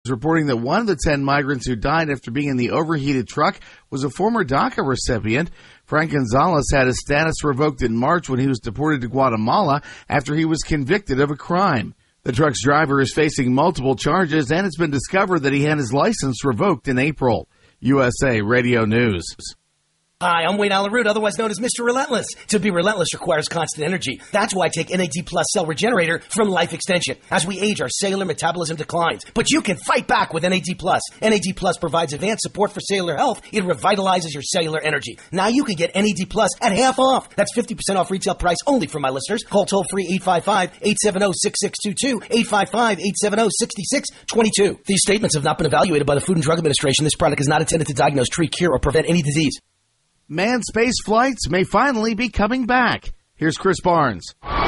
reporting that one of the 10 migrants who died after being in the overheated truck was a former DACA recipient. Frank Gonzalez had his status revoked in March when he was deported to Guatemala after he was convicted of a crime. The truck's driver is facing multiple charges, and it's been discovered that he had his license revoked in April. USA Radio News. Hi, I'm Wayne Alaroot, otherwise known as Mr. Relentless. To be relentless requires constant energy. That's why I take NAD Plus Cell Regenerator from Life Extension. As we age, our cellular metabolism declines. But you can fight back with NAD Plus. NAD Plus provides advanced support for cellular health. It revitalizes your cellular energy. Now you can get NAD Plus at half off. That's 50% off retail price only for my listeners. Call toll-free 855-870-6622, 855-870-6622. These statements have not been evaluated by the Food and Drug Administration. This product is not intended to diagnose, treat, cure, or prevent any disease. Manned space flights may finally be coming back. Here's Chris Barnes. 2, 1,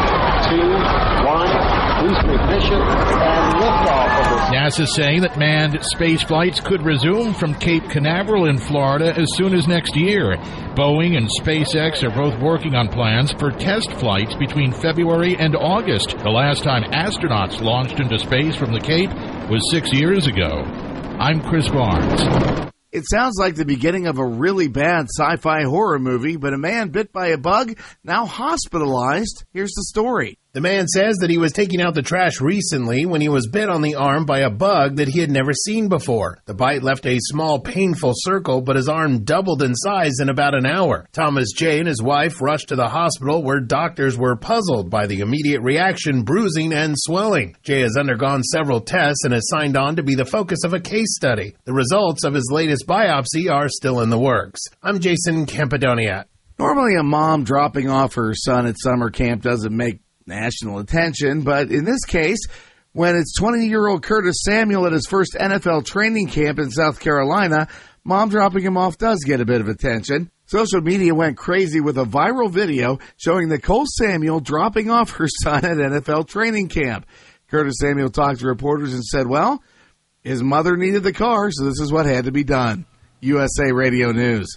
boost ignition, and liftoff of this. NASA saying that manned space flights could resume from Cape Canaveral in Florida as soon as next year. Boeing and SpaceX are both working on plans for test flights between February and August. The last time astronauts launched into space from the Cape was 6 years ago. I'm Chris Barnes. It sounds like the beginning of a really bad sci-fi horror movie, but a man bit by a bug, now hospitalized. Here's the story. The man says that he was taking out the trash recently when he was bit on the arm by a bug that he had never seen before. The bite left a small, painful circle, but his arm doubled in size in about an hour. Thomas J. and his wife rushed to the hospital where doctors were puzzled by the immediate reaction, bruising, and swelling. Jay has undergone several tests and is signed on to be the focus of a case study. The results of his latest biopsy are still in the works. I'm Jason Campadoniat. Normally, a mom dropping off her son at summer camp doesn't make national attention, but in this case, when it's 20-year-old Curtis Samuel at his first NFL training camp in South Carolina, mom dropping him off does get a bit of attention. Social media went crazy with a viral video showing Nicole Samuel dropping off her son at NFL training camp. Curtis Samuel talked to reporters and said, well, his mother needed the car, so this is what had to be done. USA Radio News.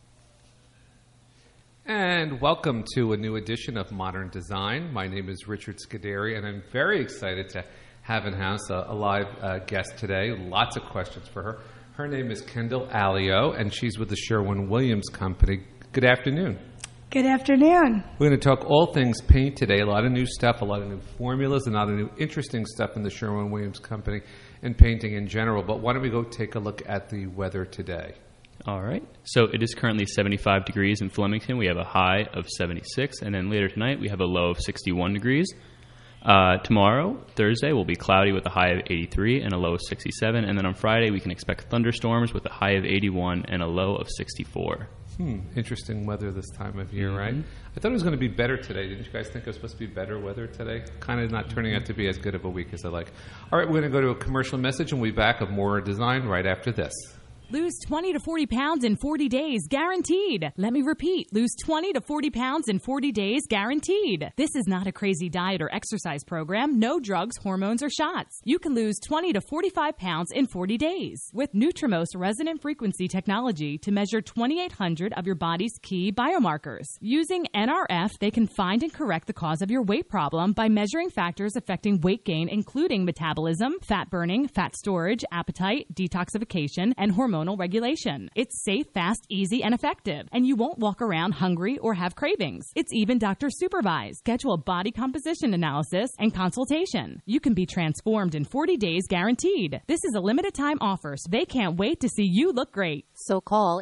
And welcome to a new edition of Modern Design. My name is Richard Scuderi, and I'm very excited to have in-house a live guest today. Lots of questions for her. Her name is Kendall Alio, and she's with the Sherwin-Williams Company. Good afternoon. Good afternoon. We're going to talk all things paint today. A lot of new stuff, a lot of new formulas, and a lot of new interesting stuff in the Sherwin-Williams Company and painting in general. But why don't we go take a look at the weather today? All right. So it is currently 75 degrees in Flemington. We have a high of 76. And then later tonight, we have a low of 61 degrees. Tomorrow, Thursday, will be cloudy with a high of 83 and a low of 67. And then on Friday, we can expect thunderstorms with a high of 81 and a low of 64. Interesting weather this time of year, right? I thought it was going to be better today. Didn't you guys think it was supposed to be better weather today? Kind of not turning out to be as good of a week as I like. All right, we're going to go to a commercial message, and we'll be back with more design right after this. Lose 20 to 40 pounds in 40 days, guaranteed. Let me repeat, lose 20 to 40 pounds in 40 days, guaranteed. This is not a crazy diet or exercise program. No drugs, hormones, or shots. You can lose 20 to 45 pounds in 40 days with Nutrimost resonant frequency technology to measure 2,800 of your body's key biomarkers. Using NRF, they can find and correct the cause of your weight problem by measuring factors affecting weight gain, including metabolism, fat burning, fat storage, appetite, detoxification, and hormonal regulation. It's safe, fast, easy, and effective, and you won't walk around hungry or have cravings. It's even doctor supervised. Schedule a body composition analysis and consultation. You can be transformed in 40 days guaranteed. This is a limited time offer, so they can't wait to see you look great. So call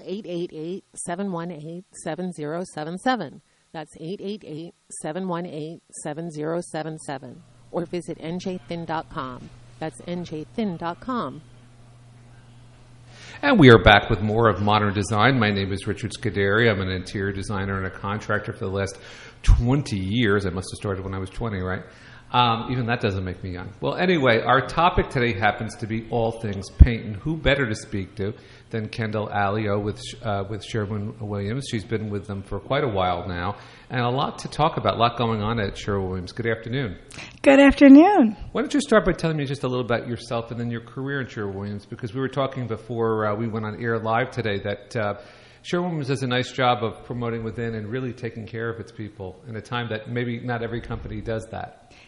888-718-7077. That's 888-718-7077. Or visit njthin.com. That's njthin.com. And we are back with more of Modern Design. My name is Richard Scuderi. I'm an interior designer and a contractor for the last 20 years. I must have started when I was 20, right? Even that doesn't make me young. Well, anyway, our topic today happens to be all things paint. And who better to speak to than Kendall Alio with Sherwin-Williams. She's been with them for quite a while now. And a lot to talk about, a lot going on at Sherwin-Williams. Good afternoon. Good afternoon. Why don't you start by telling me just a little about yourself and then your career at Sherwin-Williams? Because we were talking before we went on air live today that Sherwin-Williams does a nice job of promoting within and really taking care of its people in a time that maybe not every company does that.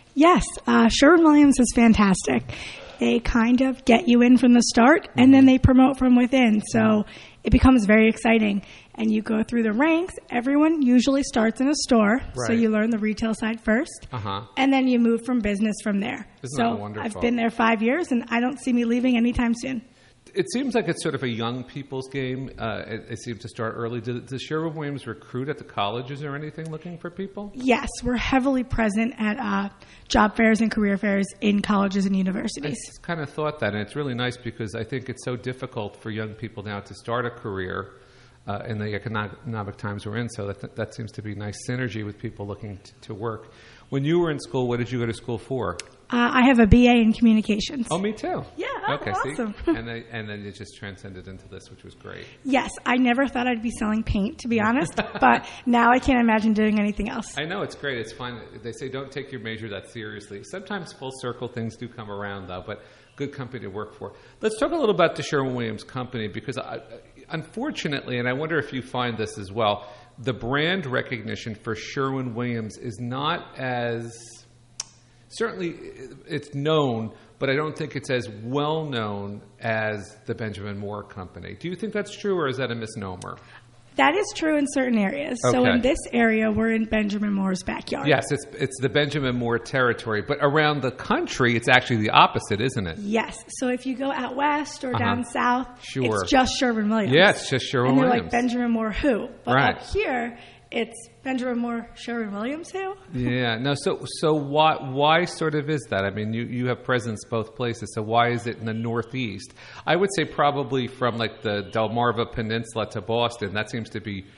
Yes, Sherwin-Williams is fantastic. They kind of get you in from the start, and then they promote from within. So it becomes very exciting. And you go through the ranks. Everyone usually starts in a store, so Right. you learn the retail side first, and then you move from business from there. Isn't so that wonderful? I've been there 5 years, and I don't see me leaving anytime soon. It seems like it's sort of a young people's game. It seems to start early. Does Sherwin-Williams recruit at the colleges or anything looking for people? Yes, we're heavily present at job fairs and career fairs in colleges and universities. I just kind of thought that, and it's really nice because I think it's so difficult for young people now to start a career in the economic times we're in. So that seems to be nice synergy with people looking to work. When you were in school, what did you go to school for? I have a BA in communications. Oh, me too. Yeah, okay, awesome. See? And then you just transcended into this, which was great. Yes, I never thought I'd be selling paint, to be honest, but now I can't imagine doing anything else. I know, it's great. It's fun. They say don't take your major that seriously. Sometimes full circle things do come around, though, but good company to work for. Let's talk a little about the Sherwin-Williams company because, unfortunately, and I wonder if you find this as well, the brand recognition for Sherwin-Williams is not as... Certainly, it's known, but I don't think it's as well known as the Benjamin Moore Company. Do you think that's true, or is that a misnomer? That is true in certain areas. Okay. So in this area, we're in Benjamin Moore's backyard. Yes, it's the Benjamin Moore territory, but around the country, it's actually the opposite, isn't it? Yes. So if you go out west or down south, Sure. it's just Sherwin-Williams. Yeah, it's just And they're Sherwin-Williams. like, Benjamin Moore who? But Right. up here, it's Benjamin Moore Sherwin-Williams who? Yeah, no. So why sort of is that? I mean, you have presence both places. So why is it in the Northeast? I would say probably from like the Delmarva Peninsula to Boston. That seems to be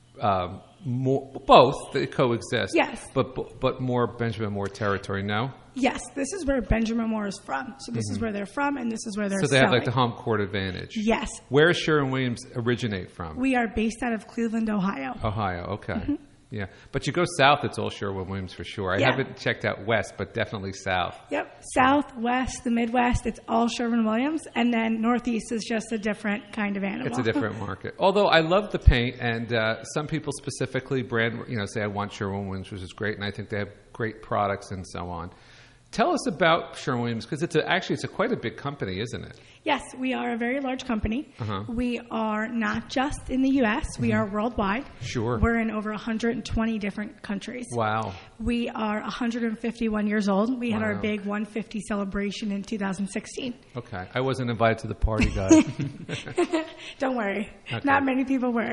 more both. They coexist. Yes. But more Benjamin Moore territory. No. Yes, this is where Benjamin Moore is from. So this is where they're from, and this is where they're So they selling. have like the home court advantage. Yes. Where does Sherwin-Williams originate from? We are based out of Cleveland, Ohio. Ohio. Okay. Yeah, but you go south, it's all Sherwin-Williams for sure. I Yeah. haven't checked out west, but definitely south. Yep. South, west, the Midwest, it's all Sherwin-Williams. And then Northeast is just a different kind of animal. It's a different market. Although I love the paint, and some people specifically say I want Sherwin-Williams, which is great, and I think they have great products and so on. Tell us about Sherwin-Williams because it's quite a big company, isn't it? Yes, we are a very large company. We are not just in the U.S., we are worldwide. Sure. We're in over 120 different countries. Wow. We are 151 years old. We had our Wow. big 150 celebration in 2016. Okay. I wasn't invited to the party, guys. Don't worry. Okay. Not many people were.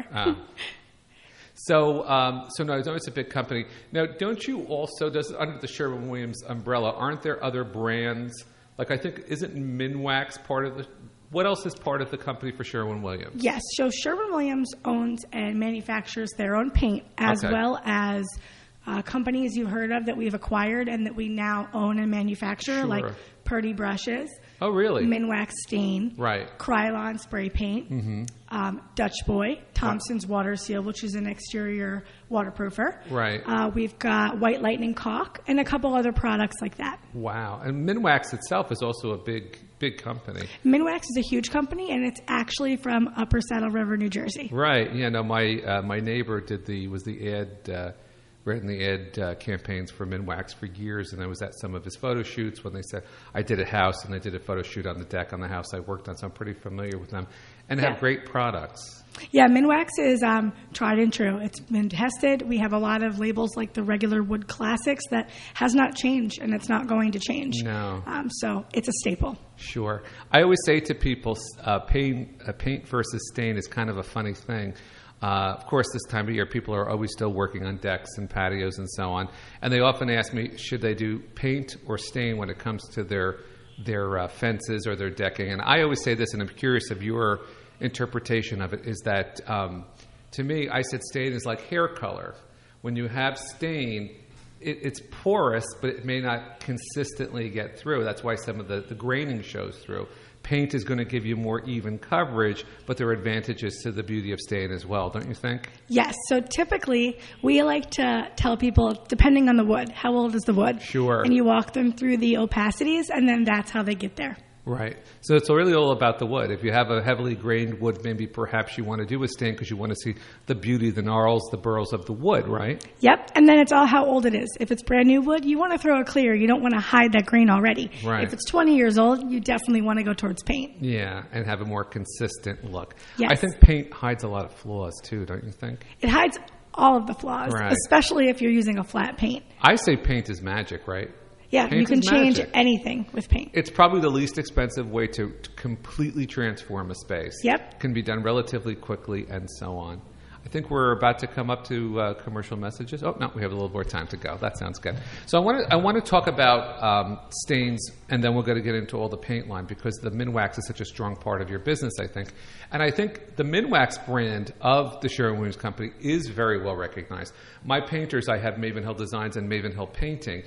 So no, it's a big company. Now, don't you also, under the Sherwin-Williams umbrella, aren't there other brands? Like I think, isn't Minwax part of the, what else is part of the company for Sherwin-Williams? Yes, so Sherwin-Williams owns and manufactures their own paint as Okay. well as companies you've heard of that we've acquired and that we now own and manufacture, Sure. like Purdy Brushes. Oh, really? Minwax Stain. Right. Krylon Spray Paint. Dutch Boy. Thompson's Water Seal, which is an exterior waterproofer. Right. We've got White Lightning Caulk and a couple other products like that. Wow. And Minwax itself is also a big company. Minwax is a huge company, and it's actually from Upper Saddle River, New Jersey. Right. Yeah, no, my neighbor was the ad, ran the ad campaigns for Minwax for years, and I was at some of his photo shoots when they said, I did a house, and I did a photo shoot on the deck on the house I worked on, so I'm pretty familiar with them, and have great products. Yeah, Minwax is tried and true. It's been tested. We have a lot of labels like the regular wood classics that has not changed, and it's not going to change. No. So it's a staple. Sure. I always say to people, paint versus stain is kind of a funny thing. Of course, this time of year, people are always still working on decks and patios and so on. And they often ask me, should they do paint or stain when it comes to their fences or their decking? And I always say this, and I'm curious of your interpretation of it, is that to me, I said stain is like hair color. When you have stain, it's porous, but it may not consistently get through. That's why some of the graining shows through. Paint is going to give you more even coverage, but there are advantages to the beauty of stain as well, don't you think? Yes. So typically, we like to tell people, depending on the wood, how old is the wood? Sure. And you walk them through the opacities, and then that's how they get there. Right. So it's really all about the wood. If you have a heavily grained wood, maybe perhaps you want to do a stain because you want to see the beauty, the gnarls, the burls of the wood, right? Yep, and then it's all how old it is. If it's brand new wood, you want to throw a clear. You don't want to hide that grain already. Right. If it's 20 years old, you definitely want to go towards paint. Yeah, and have a more consistent look. Yes. I think paint hides a lot of flaws too, don't you think? It hides all of the flaws, Right. especially if you're using a flat paint. I say paint is magic, right? Yeah, Paint you can is change magic. anything with paint. It's probably the least expensive way to completely transform a space. Yep. Can be done relatively quickly and so on. I think we're about to come up to commercial messages. Oh, no, we have a little more time to go. That sounds good. So I want to talk about stains, and then we're going to get into all the paint line because the Minwax is such a strong part of your business, I think. And I think the Minwax brand of the Sherwin-Williams Company is very well recognized. My painters, I have Maven Hill Designs and Maven Hill Painting.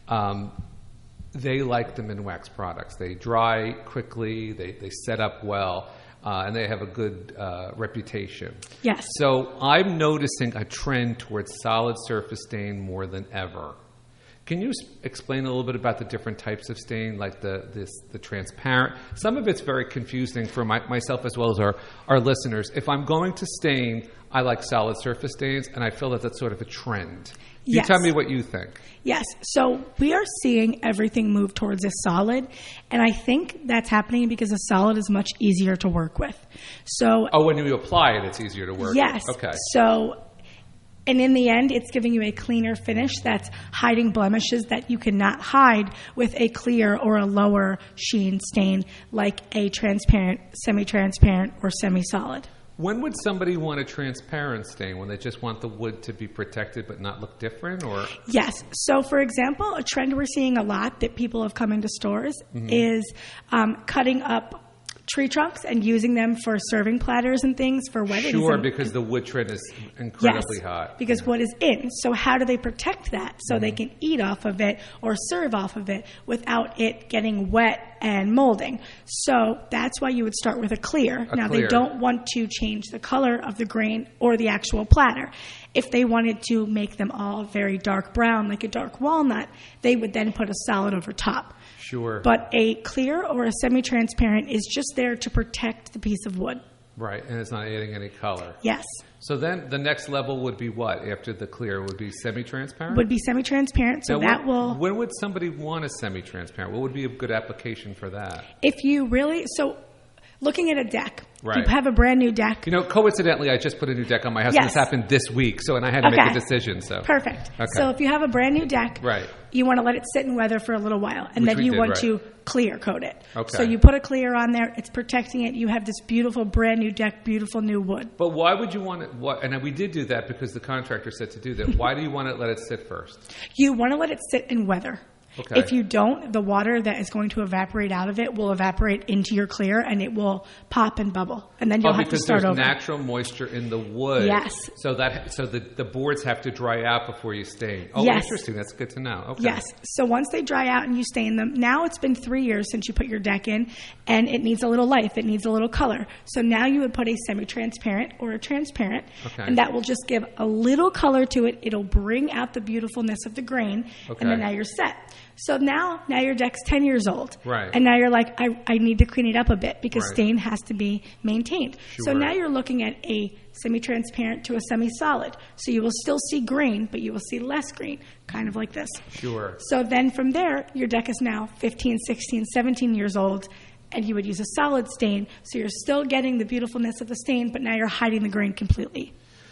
They like the Minwax products. They dry quickly, they set up well, and they have a good reputation. Yes. So I'm noticing a trend towards solid surface stain more than ever. Can you explain a little bit about the different types of stain, like the transparent? Some of it's very confusing for myself as well as our listeners. If I'm going to stain, I like solid surface stains, and I feel that that's sort of a trend. You Yes. tell me what you think. Yes. So we are seeing everything move towards a solid, and I think that's happening because a solid is much easier to work with. So When you apply it, it's easier to work yes. with. Okay. So, and in the end, it's giving you a cleaner finish that's hiding blemishes that you cannot hide with a clear or a lower sheen stain like a transparent, semi-transparent, or semi-solid. When would somebody want a transparent stain? When they just want the wood to be protected but not look different? Or Yes. So, for example, a trend we're seeing a lot that people have come into stores is cutting up tree trunks and using them for serving platters and things for weddings. Sure, and, because the wood trend is incredibly hot. Because wood is in. So how do they protect that so they can eat off of it or serve off of it without it getting wet and molding? So that's why you would start with a clear. Now, clear. they don't want to change the color of the grain or the actual platter. If they wanted to make them all very dark brown, like a dark walnut, they would then put a solid over top. Sure. But a clear or a semi-transparent is just there to protect the piece of wood. Right, and it's not adding any color. Yes. So then the next level would be what? After the clear would be semi-transparent? Would be semi-transparent, so Now, that will... When would somebody want a semi-transparent? What would be a good application for that? If you really... So looking at a deck, Right. you have a brand new deck. You know, coincidentally, I just put a new deck on my house. Yes. And this happened this week, and I had to make Okay. a decision. So Perfect. Okay. So if you have a brand new deck, Right. you want to let it sit in weather for a little while, and Which then we you did, want right. to clear coat it. Okay. So you put a clear on there, it's protecting it, you have this beautiful brand new deck, beautiful new wood. But why would you want it? And we did do that because the contractor said to do that. Why do you want to let it sit first? You want to let it sit in weather. Okay. If you don't, the water that is going to evaporate out of it will evaporate into your clear, and it will pop and bubble, and then you'll have to Because start there's over. natural moisture in the wood. Yes. So the boards have to dry out before you stain. Oh, Yes. interesting. That's good to know. Okay. Yes. So once they dry out and you stain them, now it's been 3 years since you put your deck in, and it needs a little life. It needs a little color. So now you would put a semi-transparent or a transparent, Okay. and that will just give a little color to it. It'll bring out the beautifulness of the grain, Okay. and then now you're set. So now your deck's 10 years old. Right. And now you're like, I need to clean it up a bit because Right. stain has to be maintained. So Sure. now you're looking at a semi-transparent to a semi-solid. So you will still see grain, but you will see less grain, kind of like this. Sure. So then from there, your deck is now 15, 16, 17 years old, and you would use a solid stain. So you're still getting the beautifulness of the stain, but now you're hiding the grain completely.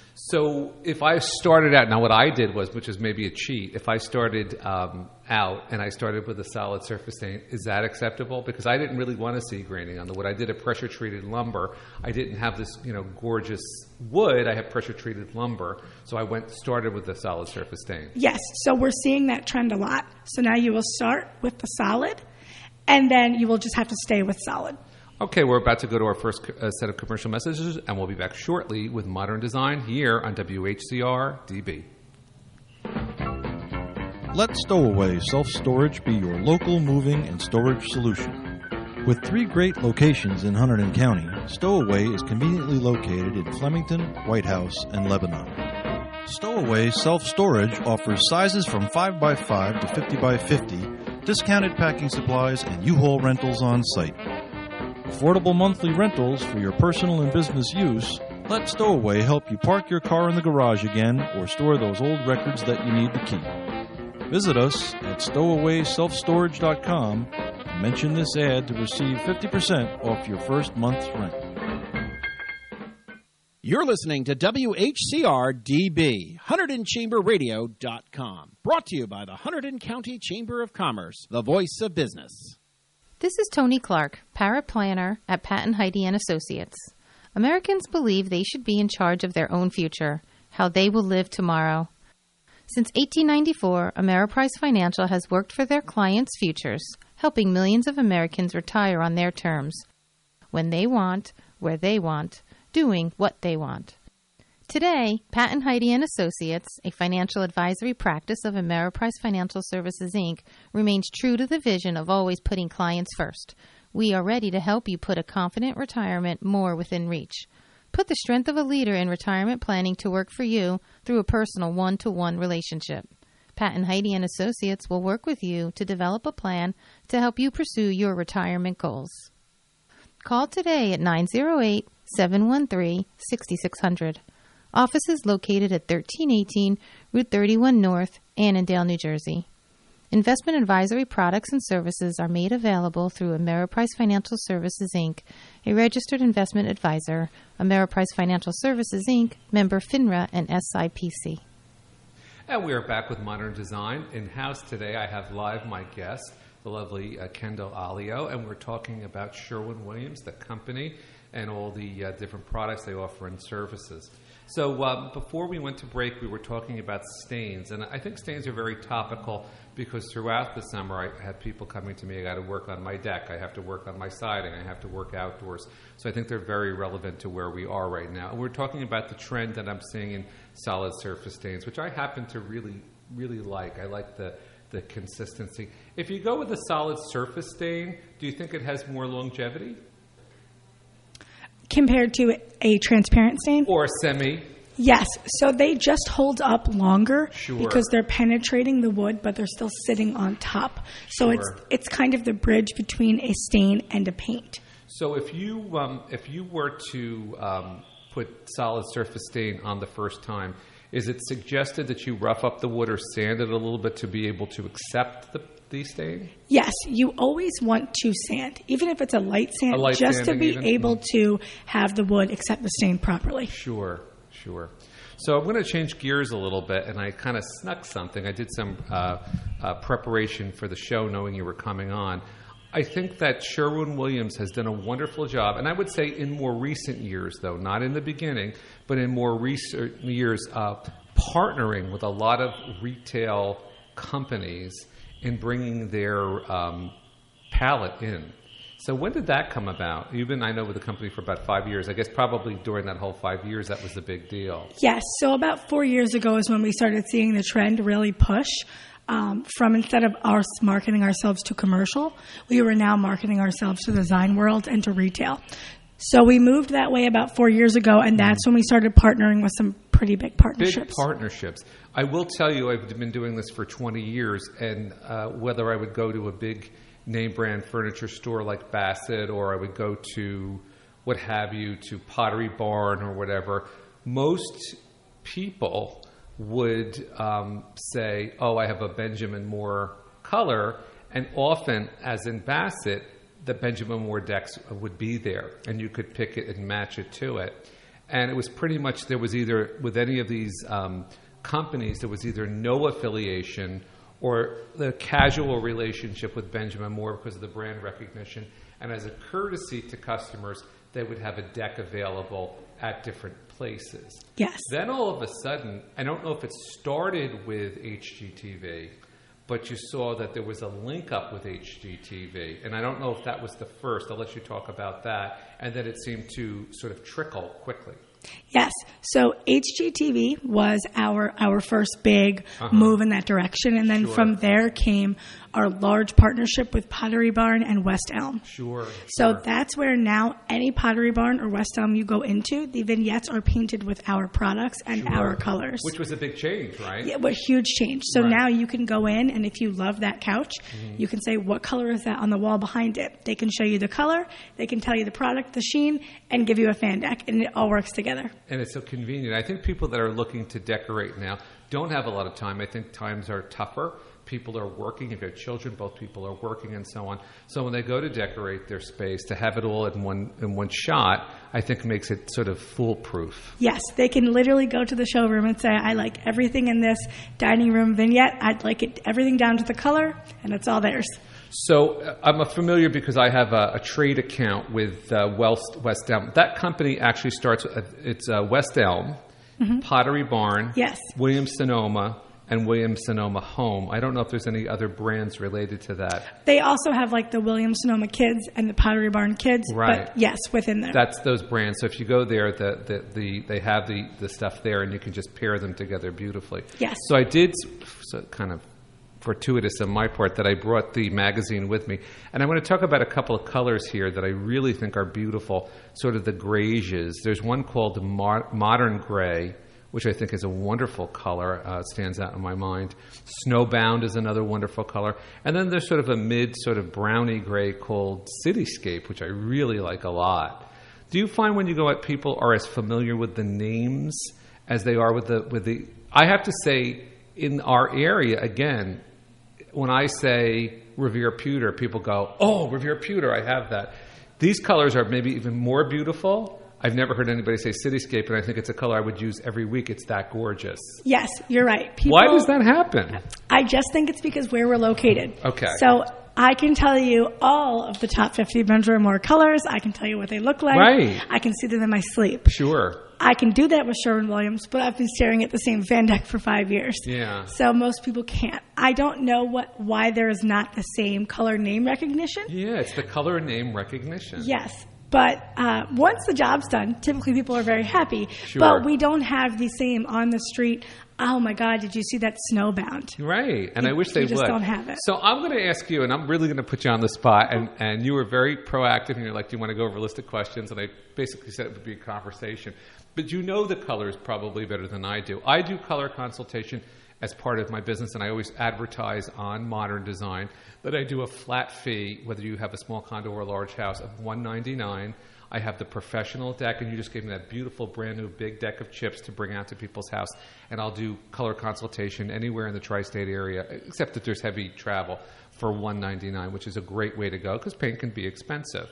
So if I started out, now what I did was, which is maybe a cheat, if I started out and I started with a solid surface stain, is that acceptable? Because I didn't really want to see graining on the wood. I did a pressure-treated lumber. I didn't have this, gorgeous wood. I had pressure-treated lumber. So I started with the solid surface stain. Yes, so we're seeing that trend a lot. So now you will start with the solid, and then you will just have to stay with solid. Okay, we're about to go to our first set of commercial messages, and we'll be back shortly with Modern Design here on WHCR DB. Let Stowaway Self-Storage be your local moving and storage solution. With 3 great locations in Hunterdon County, Stowaway is conveniently located in Flemington, White House, and Lebanon. Stowaway Self-Storage offers sizes from 5x5 to 50x50 discounted packing supplies, and U-Haul rentals on site. Affordable monthly rentals for your personal and business use. Let Stowaway help you park your car in the garage again or store those old records that you need to keep. Visit us at stowawayselfstorage.com and mention this ad to receive 50% off your first month's rent. You're listening to WHCR-DB, HunterdonChamberRadio.com. Brought to you by the Hunterdon County Chamber of Commerce, the voice of business. This is Tony Clark, paraplanner at Patton Heidi & Associates. Americans believe they should be in charge of their own future, how they will live tomorrow. Since 1894, Ameriprise Financial has worked for their clients' futures, helping millions of Americans retire on their terms, when they want, where they want, doing what they want. Today, Patton Heidi & Associates, a financial advisory practice of Ameriprise Financial Services, Inc., remains true to the vision of always putting clients first. We are ready to help you put a confident retirement more within reach. Put the strength of a leader in retirement planning to work for you through a personal one-to-one relationship. Patton Heidi & Associates will work with you to develop a plan to help you pursue your retirement goals. Call today at 908-713-6600. Office is located at 1318 Route 31 North, Annandale, New Jersey. Investment advisory products and services are made available through Ameriprise Financial Services, Inc., a registered investment advisor. Ameriprise Financial Services, Inc., member FINRA and SIPC. And we are back with Modern Design. In-house today, I have live my guest, the lovely Kendall Alio, and we're talking about Sherwin-Williams, the company, and all the different products they offer and services. So before we went to break, we were talking about stains, and I think stains are very topical because throughout the summer I had people coming to me, I got to work on my deck, I have to work on my siding, I have to work outdoors. So I think they're very relevant to where we are right now. And we're talking about the trend that I'm seeing in solid surface stains, which I happen to really, really like. I like the consistency. If you go with a solid surface stain, do you think it has more longevity? Compared to a transparent stain? Or a semi? Yes. So they just hold up longer Sure. because they're penetrating the wood, but they're still sitting on top. So Sure. it's kind of the bridge between a stain and a paint. So if you were to put solid surface stain on the first time, is it suggested that you rough up the wood or sand it a little bit to be able to accept the stain? Yes, you always want to sand, even if it's a light sand, just to be able to have the wood accept the stain properly. Sure. So I'm going to change gears a little bit, and I kind of snuck something. I did some preparation for the show knowing you were coming on. I think that Sherwin-Williams has done a wonderful job, and I would say in more recent years, though, not in the beginning, but in more recent years, partnering with a lot of retail companies in bringing their palette in. So when did that come about? You've been, I know, with the company for about 5 years. I guess probably during that whole 5 years, that was the big deal. Yes. So about 4 years ago is when we started seeing the trend really push from instead of us marketing ourselves to commercial, we were now marketing ourselves to the design world and to retail. So we moved that way about 4 years ago, and that's when we started partnering with some pretty big partnerships. Big partnerships. I will tell you, I've been doing this for 20 years, and whether I would go to a big name brand furniture store like Bassett, or I would go to what have you, to Pottery Barn or whatever, most people would say, oh, I have a Benjamin Moore color, and often, as in Bassett, the Benjamin Moore decks would be there, and you could pick it and match it to it. And it was pretty much, there was either, with any of these companies, there was either no affiliation or the casual relationship with Benjamin Moore because of the brand recognition. And as a courtesy to customers, they would have a deck available at different places. Yes. Then all of a sudden, I don't know if it started with HGTV, but you saw that there was a link up with HGTV. And I don't know if that was the first. I'll let you talk about that. And then it seemed to sort of trickle quickly. Yes. So HGTV was our first big move in that direction. And then from there came our large partnership with Pottery Barn and West Elm. Sure. So that's where now any Pottery Barn or West Elm you go into, the vignettes are painted with our products and our colors. Which was a big change, right? Yeah, a huge change. So Right. now you can go in, and if you love that couch, you can say, what color is that on the wall behind it? They can show you the color, they can tell you the product, the sheen, and give you a fan deck, and it all works together. And it's so convenient. I think people that are looking to decorate now don't have a lot of time. I think times are tougher. People are working. If you have children, both people are working and so on. So when they go to decorate their space, to have it all in one shot, I think makes it sort of foolproof. Yes, they can literally go to the showroom and say, I like everything in this dining room vignette. I'd like it everything down to the color, and it's all theirs. So I'm familiar because I have a trade account with West Elm. That company actually starts with, it's West Elm, Pottery Barn, yes, Williams-Sonoma, and Williams-Sonoma Home. I don't know if there's any other brands related to that. They also have like the Williams-Sonoma Kids and the Pottery Barn Kids, Right. but yes, within there. That's those brands. So if you go there, they have the stuff there, and you can just pair them together beautifully. Yes. So I did, so kind of fortuitous on my part, that I brought the magazine with me. And I'm going to talk about a couple of colors here that I really think are beautiful, sort of the grays. There's one called Modern Gray, which I think is a wonderful color. It stands out in my mind. Snowbound is another wonderful color. And then there's sort of a mid sort of browny gray called Cityscape, which I really like a lot. Do you find when you go out, people are as familiar with the names as they are with the I have to say, in our area, again, when I say Revere Pewter, people go, oh, Revere Pewter, I have that. These colors are maybe even more beautiful. I've never heard anybody say Cityscape, and I think it's a color I would use every week. It's that gorgeous. Yes, you're right. Why does that happen? I just think it's because where we're located. Okay. So I can tell you all of the top 50 Benjamin Moore colors. I can tell you what they look like. Right. I can see them in my sleep. Sure. I can do that with Sherwin-Williams, but I've been staring at the same fan deck for 5 years. Yeah. So most people can't. I don't know why there is not the same color name recognition. Yeah, it's the color name recognition. Yes. But once the job's done, typically people are very happy. Sure. But we don't have the same on the street, oh my God, did you see that Snowbound? Right, and I wish they would. You just don't have it. So I'm going to ask you, and I'm really going to put you on the spot, and you were very proactive, and you're like, do you want to go over a list of questions? And I basically said it would be a conversation. But you know the colors probably better than I do. I do color consultation as part of my business, and I always advertise on Modern Design that I do a flat fee, whether you have a small condo or a large house, of $199. I have the professional deck, and you just gave me that beautiful, brand new big deck of chips to bring out to people's house, and I'll do color consultation anywhere in the tri-state area, except if there's heavy travel, for $199, which is a great way to go because paint can be expensive.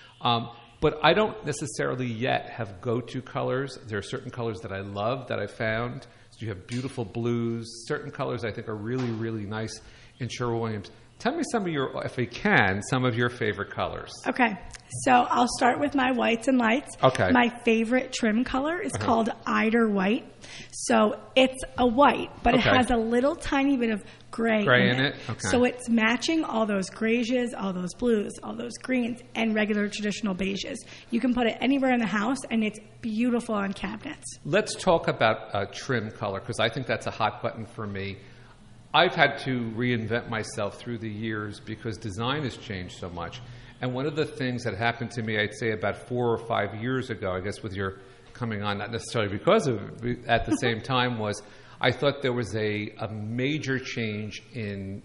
But I don't necessarily yet have go-to colors. There are certain colors that I love that I found. So you have beautiful blues. Certain colors I think are really, really nice in Sherwin-Williams. Tell me some of your, if you can, some of your favorite colors. Okay. So I'll start with my whites and lights. Okay. My favorite trim color is called Eider White. So it's a white, but it has a little tiny bit of gray in it. Okay. So it's matching all those grays, all those blues, all those greens, and regular traditional beiges. You can put it anywhere in the house, and it's beautiful on cabinets. Let's talk about trim color, because I think that's a hot button for me. I've had to reinvent myself through the years because design has changed so much. And one of the things that happened to me, I'd say about 4 or 5 years ago, I guess with your coming on, not necessarily because of it, at the same time, was I thought there was a major change in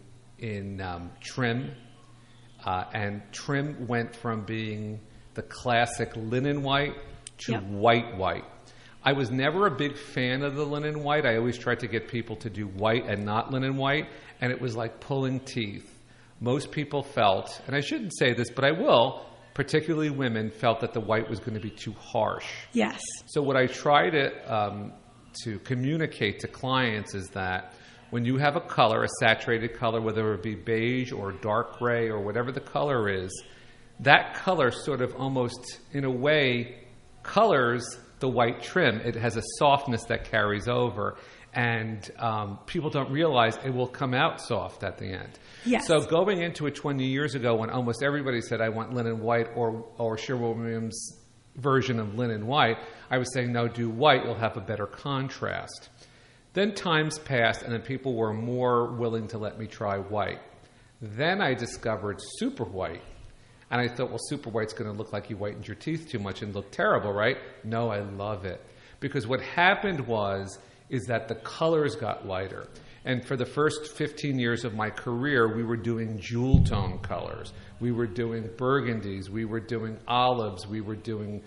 trim. And trim went from being the classic linen white to white. I was never a big fan of the linen white. I always tried to get people to do white and not linen white, and it was like pulling teeth. Most people felt, and I shouldn't say this, but I will, particularly women, felt that the white was going to be too harsh. Yes. So what I try to communicate to clients is that when you have a color, a saturated color, whether it be beige or dark gray or whatever the color is, that color sort of almost, in a way, colors the white trim. It has a softness that carries over, and people don't realize it will come out soft at the end. Yes. So going into it 20 years ago when almost everybody said, I want linen white or Sherwin-Williams version of linen white, I was saying, no, do white, you'll have a better contrast. Then times passed, and then people were more willing to let me try white. Then I discovered super white. And I thought, well, super white's going to look like you whitened your teeth too much and look terrible, right? No, I love it. Because what happened is that the colors got lighter. And for the first 15 years of my career, we were doing jewel tone colors. We were doing burgundies. We were doing olives. We were doing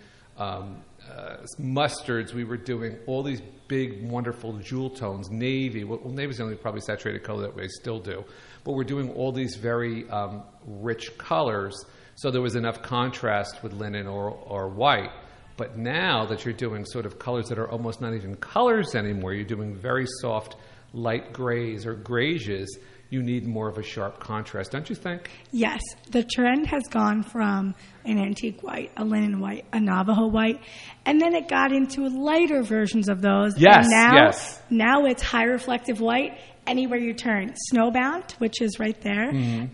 mustards. We were doing all these big, wonderful jewel tones. Navy. Well, navy's the only probably saturated color that we still do. But we're doing all these very rich colors, so there was enough contrast with linen or white. But now that you're doing sort of colors that are almost not even colors anymore, you're doing very soft, light grays or grayish, you need more of a sharp contrast, don't you think? Yes. The trend has gone from an antique white, a linen white, a Navajo white, and then it got into lighter versions of those. Yes, and now it's high reflective white anywhere you turn. Snowbound, which is right there,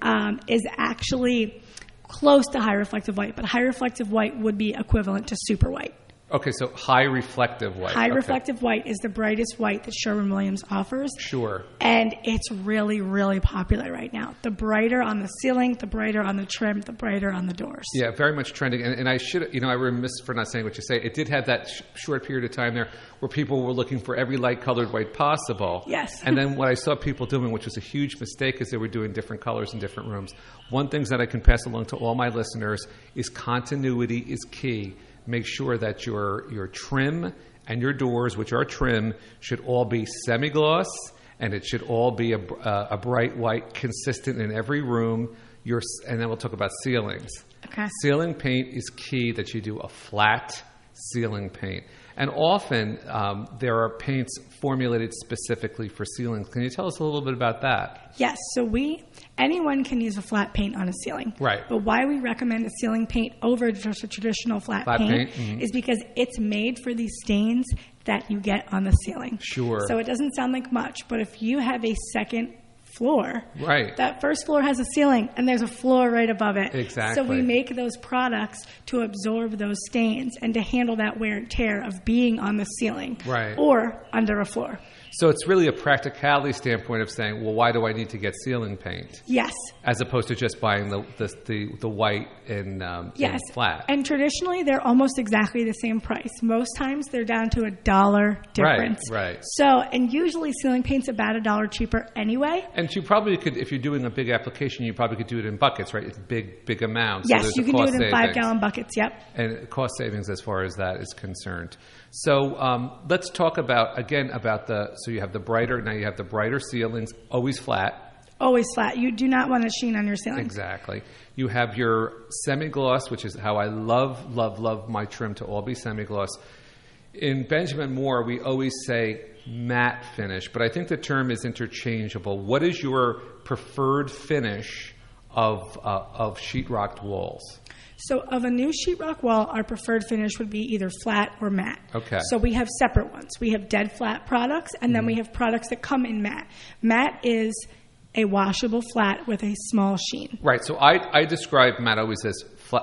is actually close to high reflective white, but high reflective white would be equivalent to super white. Okay, so high reflective white. High reflective white is the brightest white that Sherwin-Williams offers. Sure. And it's really, really popular right now. The brighter on the ceiling, the brighter on the trim, the brighter on the doors. Yeah, very much trending. And I should, I remiss for not saying what you say. It did have that short period of time there where people were looking for every light-colored white possible. Yes. And then what I saw people doing, which was a huge mistake, is they were doing different colors in different rooms. One thing that I can pass along to all my listeners is continuity is key. Make sure that your trim and your doors, which are trim, should all be semi-gloss, and it should all be a bright white, consistent in every room. And then we'll talk about ceilings. Okay. Ceiling paint is key, that you do a flat ceiling paint. And often there are paints formulated specifically for ceilings. Can you tell us a little bit about that? Yes. So anyone can use a flat paint on a ceiling. Right. But why we recommend a ceiling paint over just a traditional flat paint is because it's made for these stains that you get on the ceiling. Sure. So it doesn't sound like much, but if you have a second floor, right, that first floor has a ceiling and there's a floor right above it. Exactly. So we make those products to absorb those stains and to handle that wear and tear of being on the ceiling, right, or under a floor. So it's really a practicality standpoint of saying, well, why do I need to get ceiling paint? Yes. As opposed to just buying the white and yes. flat. And traditionally, they're almost exactly the same price. Most times, they're down to $1 difference. Right. So, and usually ceiling paint's about $1 cheaper anyway. And you probably could, if you're doing a big application, you probably could do it in buckets, right? It's big amounts. Yes, so you can do it in 5-gallon buckets, yep. And cost savings as far as that is concerned. So let's talk about so you have the brighter ceilings, always flat. Always flat. You do not want a sheen on your ceiling. Exactly. You have your semi-gloss, which is how I love my trim to all be semi-gloss. In Benjamin Moore, we always say matte finish, but I think the term is interchangeable. What is your preferred finish of sheetrocked walls? So of a new sheetrock wall, our preferred finish would be either flat or matte. Okay. So we have separate ones. We have dead flat products, and then we have products that come in matte. Matte is a washable flat with a small sheen. Right. So I describe matte always as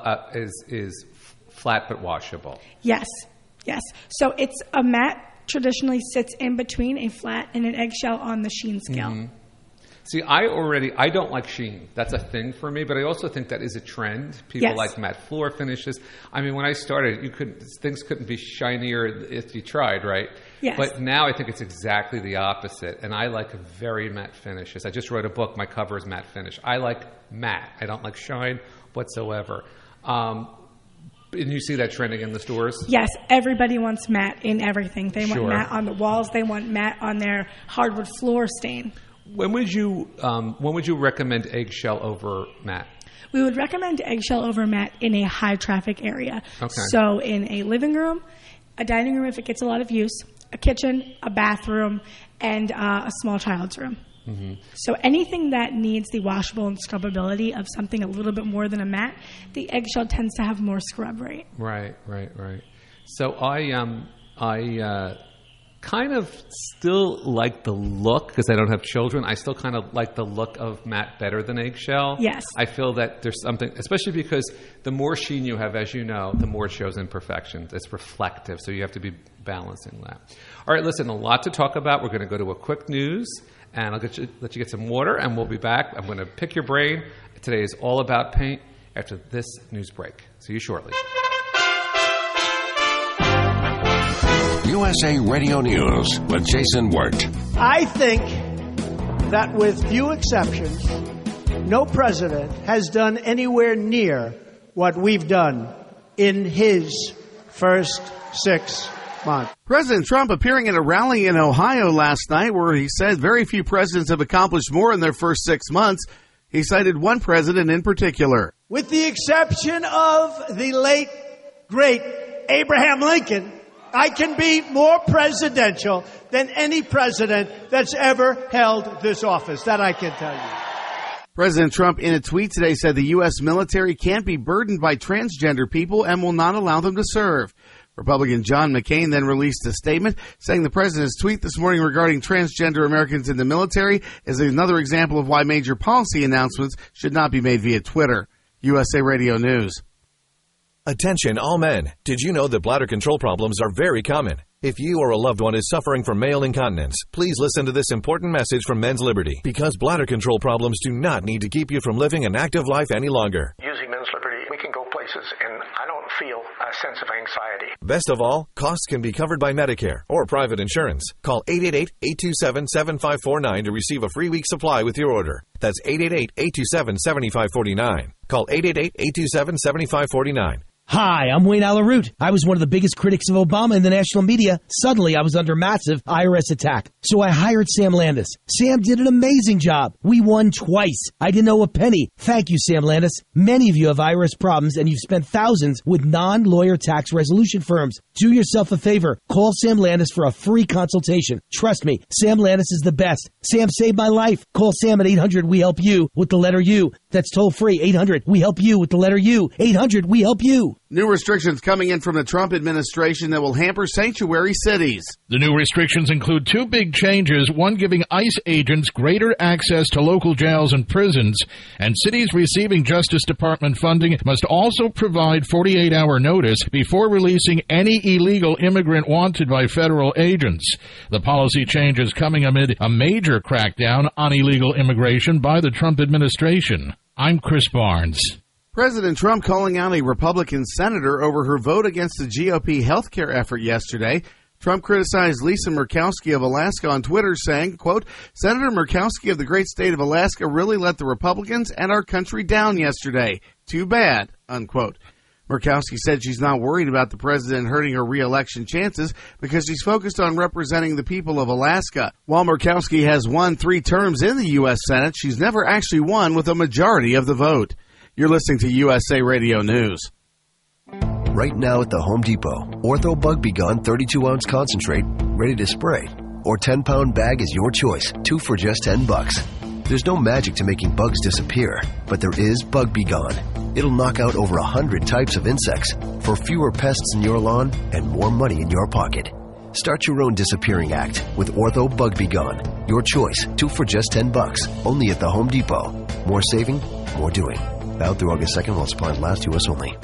flat but washable. Yes. So it's a matte traditionally sits in between a flat and an eggshell on the sheen scale. Mm-hmm. See, I don't like sheen. That's a thing for me, but I also think that is a trend. People like matte floor finishes. I mean, when I started, things couldn't be shinier if you tried, right? Yes. But now I think it's exactly the opposite, and I like very matte finishes. I just wrote a book. My cover is matte finish. I like matte. I don't like shine whatsoever. And you see that trending in the stores? Yes, everybody wants matte in everything. They want Sure. matte on the walls. They want matte on their hardwood floor stain. When would you recommend eggshell over matte? We would recommend eggshell over matte in a high traffic area. Okay. So in a living room, a dining room if it gets a lot of use, a kitchen, a bathroom, and a small child's room. Mm-hmm. So anything that needs the washable and scrubbability of something a little bit more than a matte, the eggshell tends to have more scrub rate. Right. So I kind of still like the look, because I don't have children. I still kind of like the look of Matt better than Eggshell. Yes. I feel that there's something, especially because the more sheen you have, as you know, the more it shows imperfections. It's reflective, so you have to be balancing that. All right, listen, a lot to talk about. We're going to go to a quick news, and I'll let you get some water, and we'll be back. I'm going to pick your brain. Today is all about paint after this news break. See you shortly. USA Radio News with Jason Wirt. I think that with few exceptions, no president has done anywhere near what we've done in his first 6 months. President Trump appearing at a rally in Ohio last night where he said very few presidents have accomplished more in their first 6 months. He cited one president in particular. With the exception of the late, great Abraham Lincoln, I can be more presidential than any president that's ever held this office. That I can tell you. President Trump, in a tweet today, said the U.S. military can't be burdened by transgender people and will not allow them to serve. Republican John McCain then released a statement saying the president's tweet this morning regarding transgender Americans in the military is another example of why major policy announcements should not be made via Twitter. USA Radio News. Attention all men. Did you know that bladder control problems are very common? If you or a loved one is suffering from male incontinence, please listen to this important message from Men's Liberty. Because bladder control problems do not need to keep you from living an active life any longer. Using Men's Liberty, we can go places, and I don't feel a sense of anxiety. Best of all, costs can be covered by Medicare or private insurance. Call 888-827-7549 to receive a free week supply with your order. That's 888-827-7549. Call 888-827-7549. Hi, I'm Wayne Alaroot. I was one of the biggest critics of Obama in the national media. Suddenly, I was under massive IRS attack. So I hired Sam Landis. Sam did an amazing job. We won twice. I didn't owe a penny. Thank you, Sam Landis. Many of you have IRS problems, and you've spent thousands with non-lawyer tax resolution firms. Do yourself a favor. Call Sam Landis for a free consultation. Trust me, Sam Landis is the best. Sam saved my life. Call Sam at 800-WE-HELP-YOU with the letter U. That's toll free. 800-WE-HELP-YOU with the letter U. 800-WE-HELP-YOU. New restrictions coming in from the Trump administration that will hamper sanctuary cities. The new restrictions include two big changes, one giving ICE agents greater access to local jails and prisons, and cities receiving Justice Department funding must also provide 48-hour notice before releasing any illegal immigrant wanted by federal agents. The policy change is coming amid a major crackdown on illegal immigration by the Trump administration. I'm Chris Barnes. President Trump calling out a Republican senator over her vote against the GOP health care effort yesterday. Trump criticized Lisa Murkowski of Alaska on Twitter, saying, quote, Senator Murkowski of the great state of Alaska really let the Republicans and our country down yesterday. Too bad, unquote. Murkowski said she's not worried about the president hurting her re-election chances because she's focused on representing the people of Alaska. While Murkowski has won 3 terms in the U.S. Senate, she's never actually won with a majority of the vote. You're listening to USA Radio News. Right now at the Home Depot, Ortho Bug B Gun 32-ounce concentrate, ready to spray, or 10-pound bag is your choice, 2 for just $10. There's no magic to making bugs disappear, but there is Bug B Gun. It'll knock out over 100 types of insects for fewer pests in your lawn and more money in your pocket. Start your own disappearing act with Ortho Bug B Gun. Your choice, 2 for just $10, only at the Home Depot. More saving, more doing. Out through August 2nd while supplies last, U.S. only.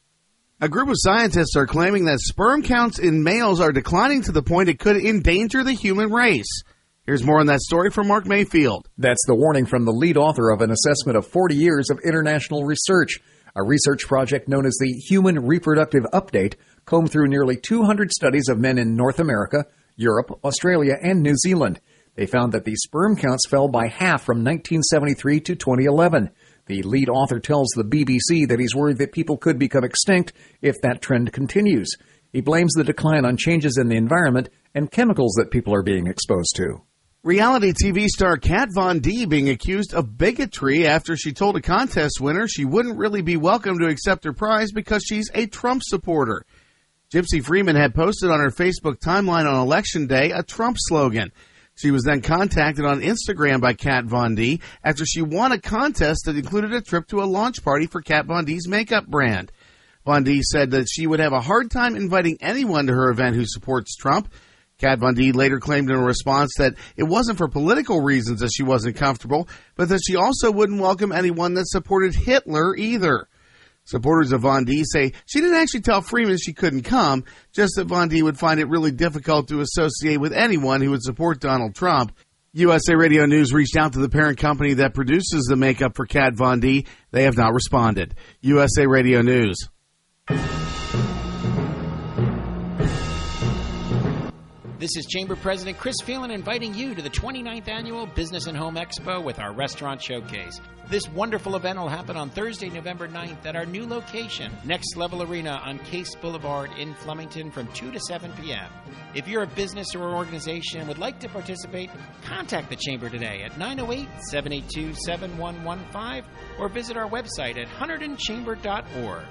A group of scientists are claiming that sperm counts in males are declining to the point it could endanger the human race. Here's more on that story from Mark Mayfield. That's the warning from the lead author of an assessment of 40 years of international research. A research project known as the Human Reproductive Update combed through nearly 200 studies of men in North America, Europe, Australia, and New Zealand. They found that the sperm counts fell by half from 1973 to 2011. The lead author tells the BBC that he's worried that people could become extinct if that trend continues. He blames the decline on changes in the environment and chemicals that people are being exposed to. Reality TV star Kat Von D being accused of bigotry after she told a contest winner she wouldn't really be welcome to accept her prize because she's a Trump supporter. Gypsy Freeman had posted on her Facebook timeline on Election Day a Trump slogan. She was then contacted on Instagram by Kat Von D after she won a contest that included a trip to a launch party for Kat Von D's makeup brand. Von D said that she would have a hard time inviting anyone to her event who supports Trump. Kat Von D later claimed in a response that it wasn't for political reasons that she wasn't comfortable, but that she also wouldn't welcome anyone that supported Hitler either. Supporters of Von D say she didn't actually tell Freeman she couldn't come, just that Von D would find it really difficult to associate with anyone who would support Donald Trump. USA Radio News reached out to the parent company that produces the makeup for Kat Von D. They have not responded. USA Radio News. This is Chamber President Chris Phelan inviting you to the 29th Annual Business and Home Expo with our Restaurant Showcase. This wonderful event will happen on Thursday, November 9th at our new location, Next Level Arena on Case Boulevard in Flemington from 2 to 7 p.m. If you're a business or organization and would like to participate, contact the Chamber today at 908-782-7115 or visit our website at hunterdonchamber.org.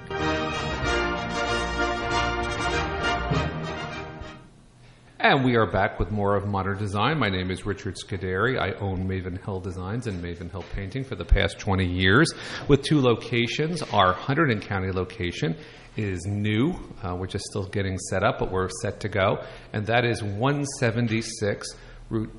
And we are back with more of Modern Design. My name is Richard Scuderi. I own Maven Hill Designs and Maven Hill Painting for the past 20 years with 2 locations. Our Hunterdon County location is new. We're just still getting set up, but we're set to go. And that is 176 Route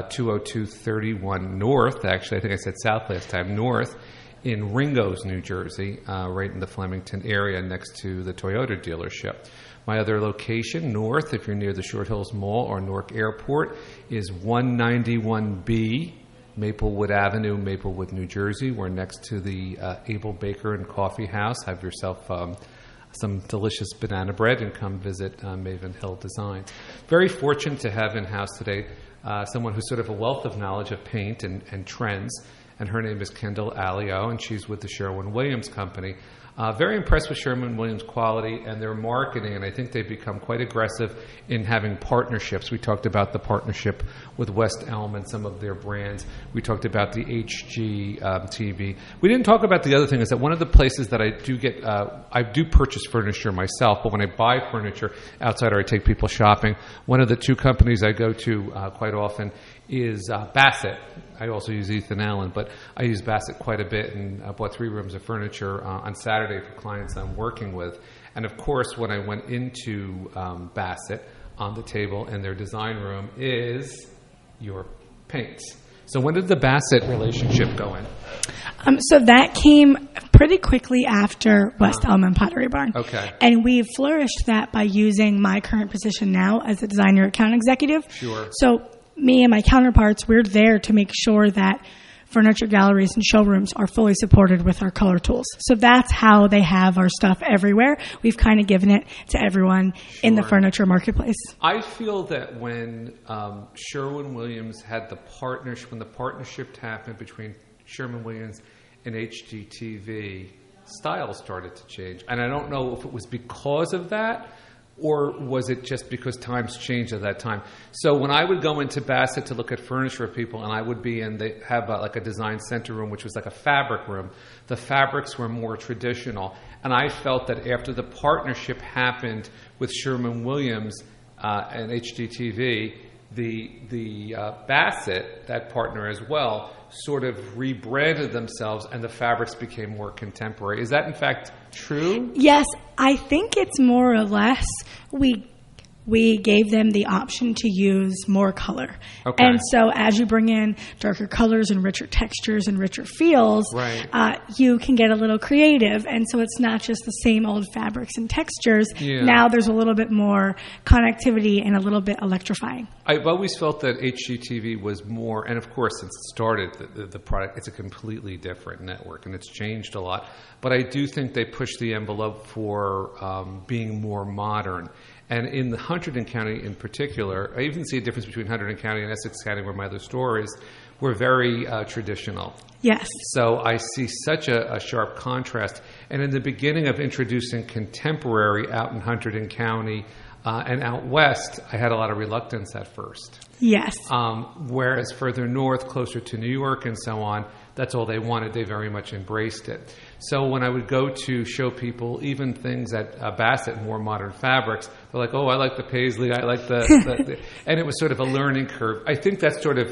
20231 North. Actually, I think I said south last time. North in Ringoes, New Jersey, right in the Flemington area next to the Toyota dealership. My other location, north, if you're near the Short Hills Mall or Newark Airport, is 191B, Maplewood Avenue, Maplewood, New Jersey. We're next to the Abel Baker and Coffee House. Have yourself some delicious banana bread and come visit Maven Hill Designs. Very fortunate to have in-house today someone who's sort of a wealth of knowledge of paint and trends, and her name is Kendall Alio, and she's with the Sherwin-Williams Company. Very impressed with Sherwin-Williams quality and their marketing, and I think they've become quite aggressive in having partnerships. We talked about the partnership with West Elm and some of their brands. We talked about the HG TV. We didn't talk about the other thing is that one of the places that I do get, I do purchase furniture myself, but when I buy furniture outside or I take people shopping, one of the 2 companies I go to quite often is Bassett. I also use Ethan Allen, but I use Bassett quite a bit, and I bought 3 rooms of furniture on Saturday for clients I'm working with. And of course, when I went into Bassett, on the table in their design room is your paints. So when did the Bassett relationship go in? So that came pretty quickly after West Elm and Pottery Barn. Okay. And we've flourished that by using my current position now as a designer account executive. Sure. So me and my counterparts, we're there to make sure that furniture galleries and showrooms are fully supported with our color tools. So that's how they have our stuff everywhere. We've kind of given it to everyone in the furniture marketplace. I feel that when Sherwin-Williams had the partnership, when the partnership happened between Sherwin-Williams and HGTV, styles started to change. And I don't know if it was because of that, or was it just because times changed at that time? So when I would go into Bassett to look at furniture of people, and I would be in, they have like a design center room, which was like a fabric room. The fabrics were more traditional. And I felt that after the partnership happened with Sherwin-Williams and HGTV, the Bassett, that partner as well, sort of rebranded themselves and the fabrics became more contemporary. Is that in fact true? Yes, I think it's more or less we gave them the option to use more color. Okay. And so as you bring in darker colors and richer textures and richer feels, right. You can get a little creative. And so it's not just the same old fabrics and textures. Yeah. Now there's a little bit more connectivity and a little bit electrifying. I've always felt that HGTV was more, and of course since it started, the product, it's a completely different network and it's changed a lot. But I do think they pushed the envelope for being more modern. And in the Hunterdon County in particular, I even see a difference between Hunterdon County and Essex County, where my other store is. We're very traditional. Yes. So I see such a sharp contrast. And in the beginning of introducing contemporary out in Hunterdon County and out west, I had a lot of reluctance at first. Yes. Whereas further north, closer to New York and so on, that's all they wanted. They very much embraced it. So when I would go to show people even things at Bassett, more modern fabrics, they're like, oh, I like the paisley, I like the and it was sort of a learning curve. I think that's sort of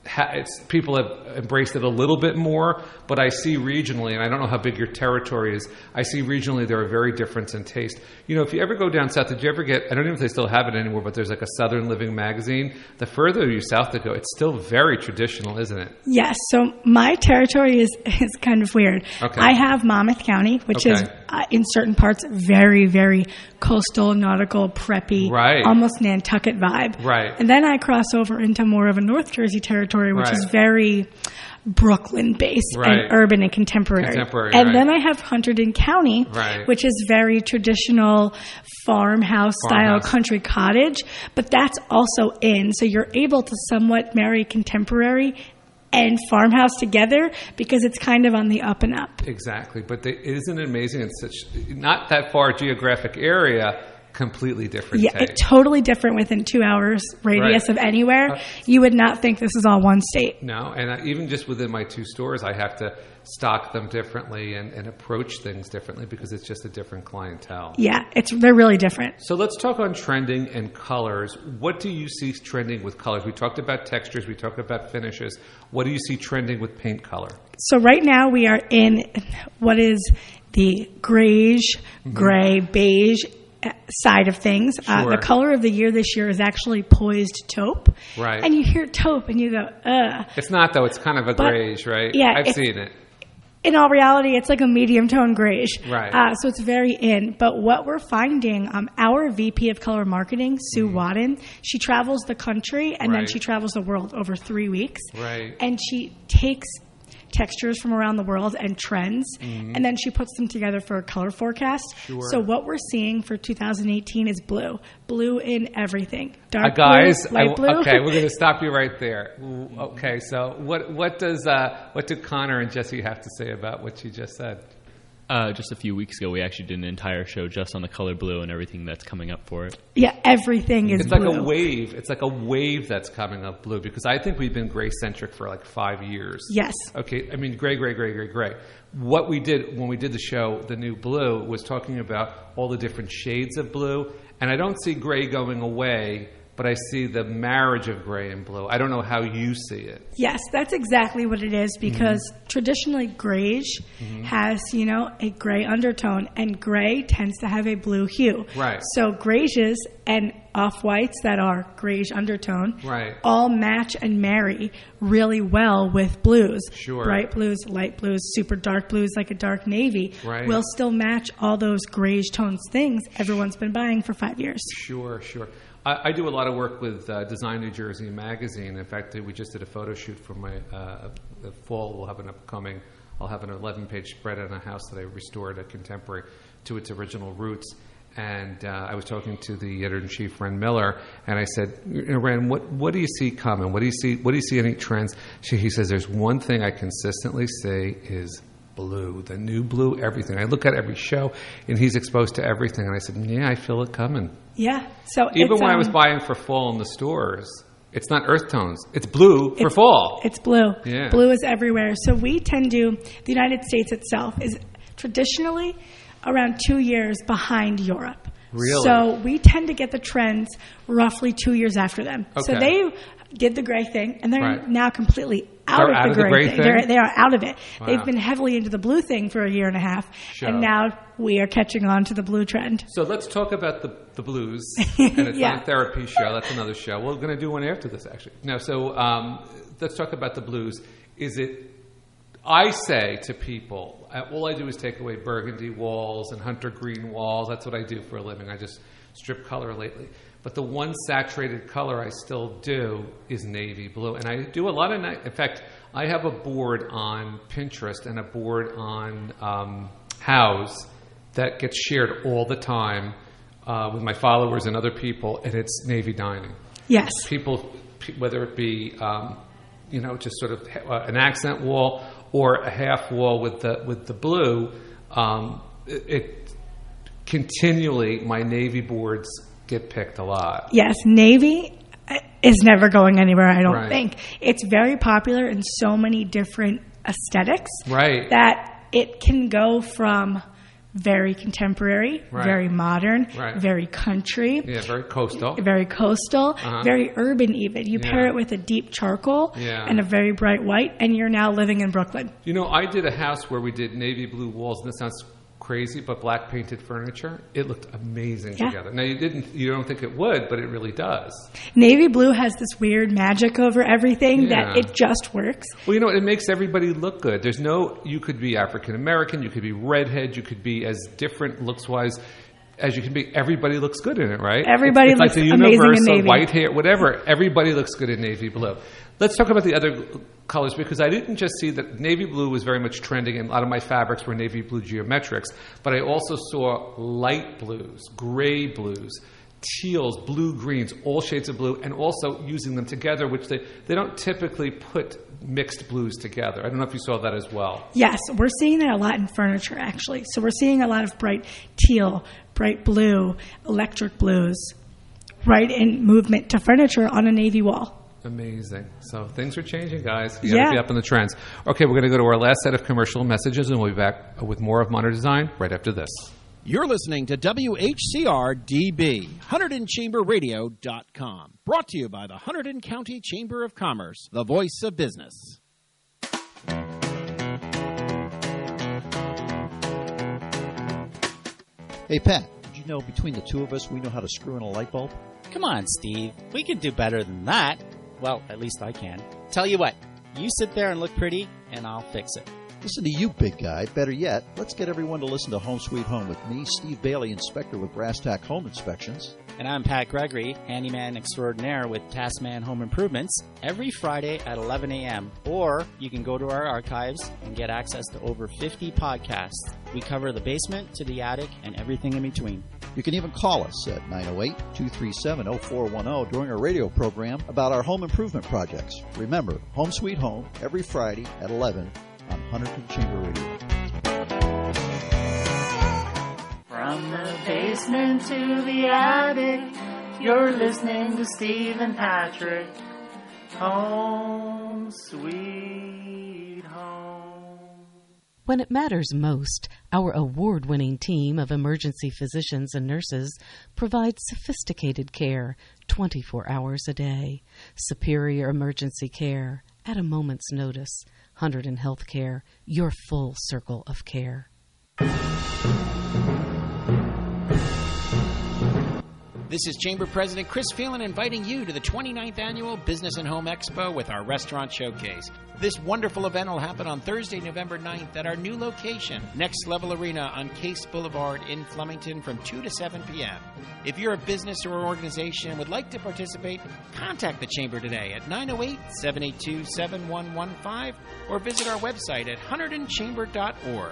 people have embraced it a little bit more, but I see regionally, and I don't know how big your territory is, I see regionally there are very different in taste. You know, if you ever go down south, did you ever get, I don't even know if they still have it anymore, but there's like a Southern Living magazine. The further you south to go, it's still very traditional, isn't it? Yes. So my territory is kind of weird. Okay. I have Monmouth County, which is in certain parts very, very coastal, nautical, preppy, almost Nantucket vibe. Right. And then I cross over into more of a North Jersey territory, which is very Brooklyn-based and urban and contemporary. And then I have Hunterdon County, which is very traditional farmhouse-style country cottage, but that's also in. So you're able to somewhat marry contemporary and farmhouse together because it's kind of on the up and up. Exactly. But isn't it amazing? It's such not that far geographic area, completely different taste. It's totally different within 2 hours radius of anywhere. You would not think this is all one state. No, and even just within my 2 stores, I have to stock them differently and approach things differently because it's just a different clientele. Yeah, they're really different. So let's talk on trending and colors. What do you see trending with colors? We talked about textures. We talked about finishes. What do you see trending with paint color? So right now we are in what is the grayish, gray, beige side of things. The color of the year this year is actually poised taupe. Right. And you hear taupe and you go, ugh. It's not, though. It's kind of a grayish, right? Yeah. I've seen it. In all reality, it's like a medium tone grayish. Right. So it's very in. But what we're finding, our VP of color marketing, Sue Wadden, she travels the country and then she travels the world over 3 weeks. Right. And she takes textures from around the world and trends, and then she puts them together for a color forecast. So what we're seeing for 2018 is blue in everything. Dark blue, light blue. Okay, we're going to stop you right there. Okay, so what do Connor and Jesse have to say about what you just said? Just a few weeks ago, we actually did an entire show just on the color blue and everything that's coming up for it. Yeah, everything is blue. It's like a wave. It's like a wave that's coming up blue because I think we've been gray-centric for like 5 years. Yes. Okay, I mean, gray. What we did when we did the show, The New Blue, was talking about all the different shades of blue, and I don't see gray going away, but I see the marriage of gray and blue. I don't know how you see it. Yes, that's exactly what it is because traditionally grayish has, a gray undertone and gray tends to have a blue hue. Right. So grayish and off-whites that are grayish undertone all match and marry really well with blues. Sure. Bright blues, light blues, super dark blues like a dark navy will still match all those grayish tones things everyone's been buying for 5 years. Sure. I do a lot of work with Design New Jersey magazine. In fact, we just did a photo shoot for my the fall. We'll have an upcoming. I'll have an 11-page spread on a house that I restored, a contemporary, to its original roots. And I was talking to the editor-in-chief, Ren Miller, and I said, Ren, what do you see coming? What do you see any trends? He says, there's one thing I consistently say is blue, the new blue, everything. I look at every show, and he's exposed to everything. And I said, yeah, I feel it coming. Yeah. So even when I was buying for fall in the stores, it's not earth tones. It's blue for fall. It's blue. Yeah. Blue is everywhere. So we tend to, the United States itself is traditionally around 2 years behind Europe. Really? So we tend to get the trends roughly 2 years after them. Okay. So they did the gray thing, and they're now completely out of the gray thing. They are out of it. Wow. They've been heavily into the blue thing for a year and a half, and now we are catching on to the blue trend. So let's talk about the blues. And it's not a therapy show. That's another show. We're going to do one after this, actually. No, so let's talk about the blues. I say to people, all I do is take away burgundy walls and hunter green walls. That's what I do for a living. I just strip color lately. But the one saturated color I still do is navy blue. And I do a lot of in fact, I have a board on Pinterest and a board on House that gets shared all the time with my followers and other people, and it's navy dining. Yes. People, whether it be, just sort of an accent wall or a half wall with the blue, it continually, my navy boards get picked a lot. Yes, navy is never going anywhere, I don't think. It's very popular in so many different aesthetics that it can go from very contemporary, very modern, very country. Yeah, very coastal. Very coastal, very urban even. You pair it with a deep charcoal and a very bright white, and you're now living in Brooklyn. You know, I did a house where we did navy blue walls, and this sounds crazy, but black painted furniture. It looked amazing together. Now you don't think it would, but it really does. Navy blue has this weird magic over everything that it just works. Well, you know, it makes everybody look good. You could be African American, you could be redhead, you could be as different looks wise as you can be. Everybody looks good in it, right? Everybody it's looks like the amazing in universal navy. white hair, whatever. Everybody looks good in navy blue. Let's talk about the other colors, because I didn't just see that navy blue was very much trending, and a lot of my fabrics were navy blue geometrics, but I also saw light blues, gray blues, teals, blue greens, all shades of blue, and also using them together, which they don't typically put mixed blues together. I don't know if you saw that as well. Yes, we're seeing that a lot in furniture, actually. So we're seeing a lot of bright teal, bright blue, electric blues, right in movement to furniture on a navy wall. Amazing. So things are changing, guys. You got to be up in the trends. Okay, we're going to go to our last set of commercial messages, and we'll be back with more of Modern Design right after this. You're listening to WHCR-DB, HunterdonChamberRadio.com. Brought to you by the Hunterdon County Chamber of Commerce, the voice of business. Hey, Pat, did you know between the two of us we know how to screw in a light bulb? Come on, Steve. We can do better than that. Well, at least I can. Tell you what, you sit there and look pretty, and I'll fix it. Listen to you, big guy. Better yet, let's get everyone to listen to Home Sweet Home with me, Steve Bailey, inspector with Brass Tack Home Inspections. And I'm Pat Gregory, handyman extraordinaire with Taskman Home Improvements, every Friday at 11 a.m. Or you can go to our archives and get access to over 50 podcasts. We cover the basement to the attic and everything in between. You can even call us at 908-237-0410 during our radio program about our home improvement projects. Remember, Home Sweet Home, every Friday at 11 on Hunterdon Chamber Radio. From the basement to the attic, you're listening to Steve and Patrick. Home Sweet Home. When it matters most, our award-winning team of emergency physicians and nurses provides sophisticated care 24 hours a day. Superior emergency care at a moment's notice. Hunterdon Healthcare, your full circle of care. This is Chamber President Chris Phelan inviting you to the 29th Annual Business and Home Expo with our Restaurant Showcase. This wonderful event will happen on Thursday, November 9th at our new location, Next Level Arena on Case Boulevard in Flemington from 2 to 7 p.m. If you're a business or organization and would like to participate, contact the Chamber today at 908-782-7115 or visit our website at HunterdonChamber.org.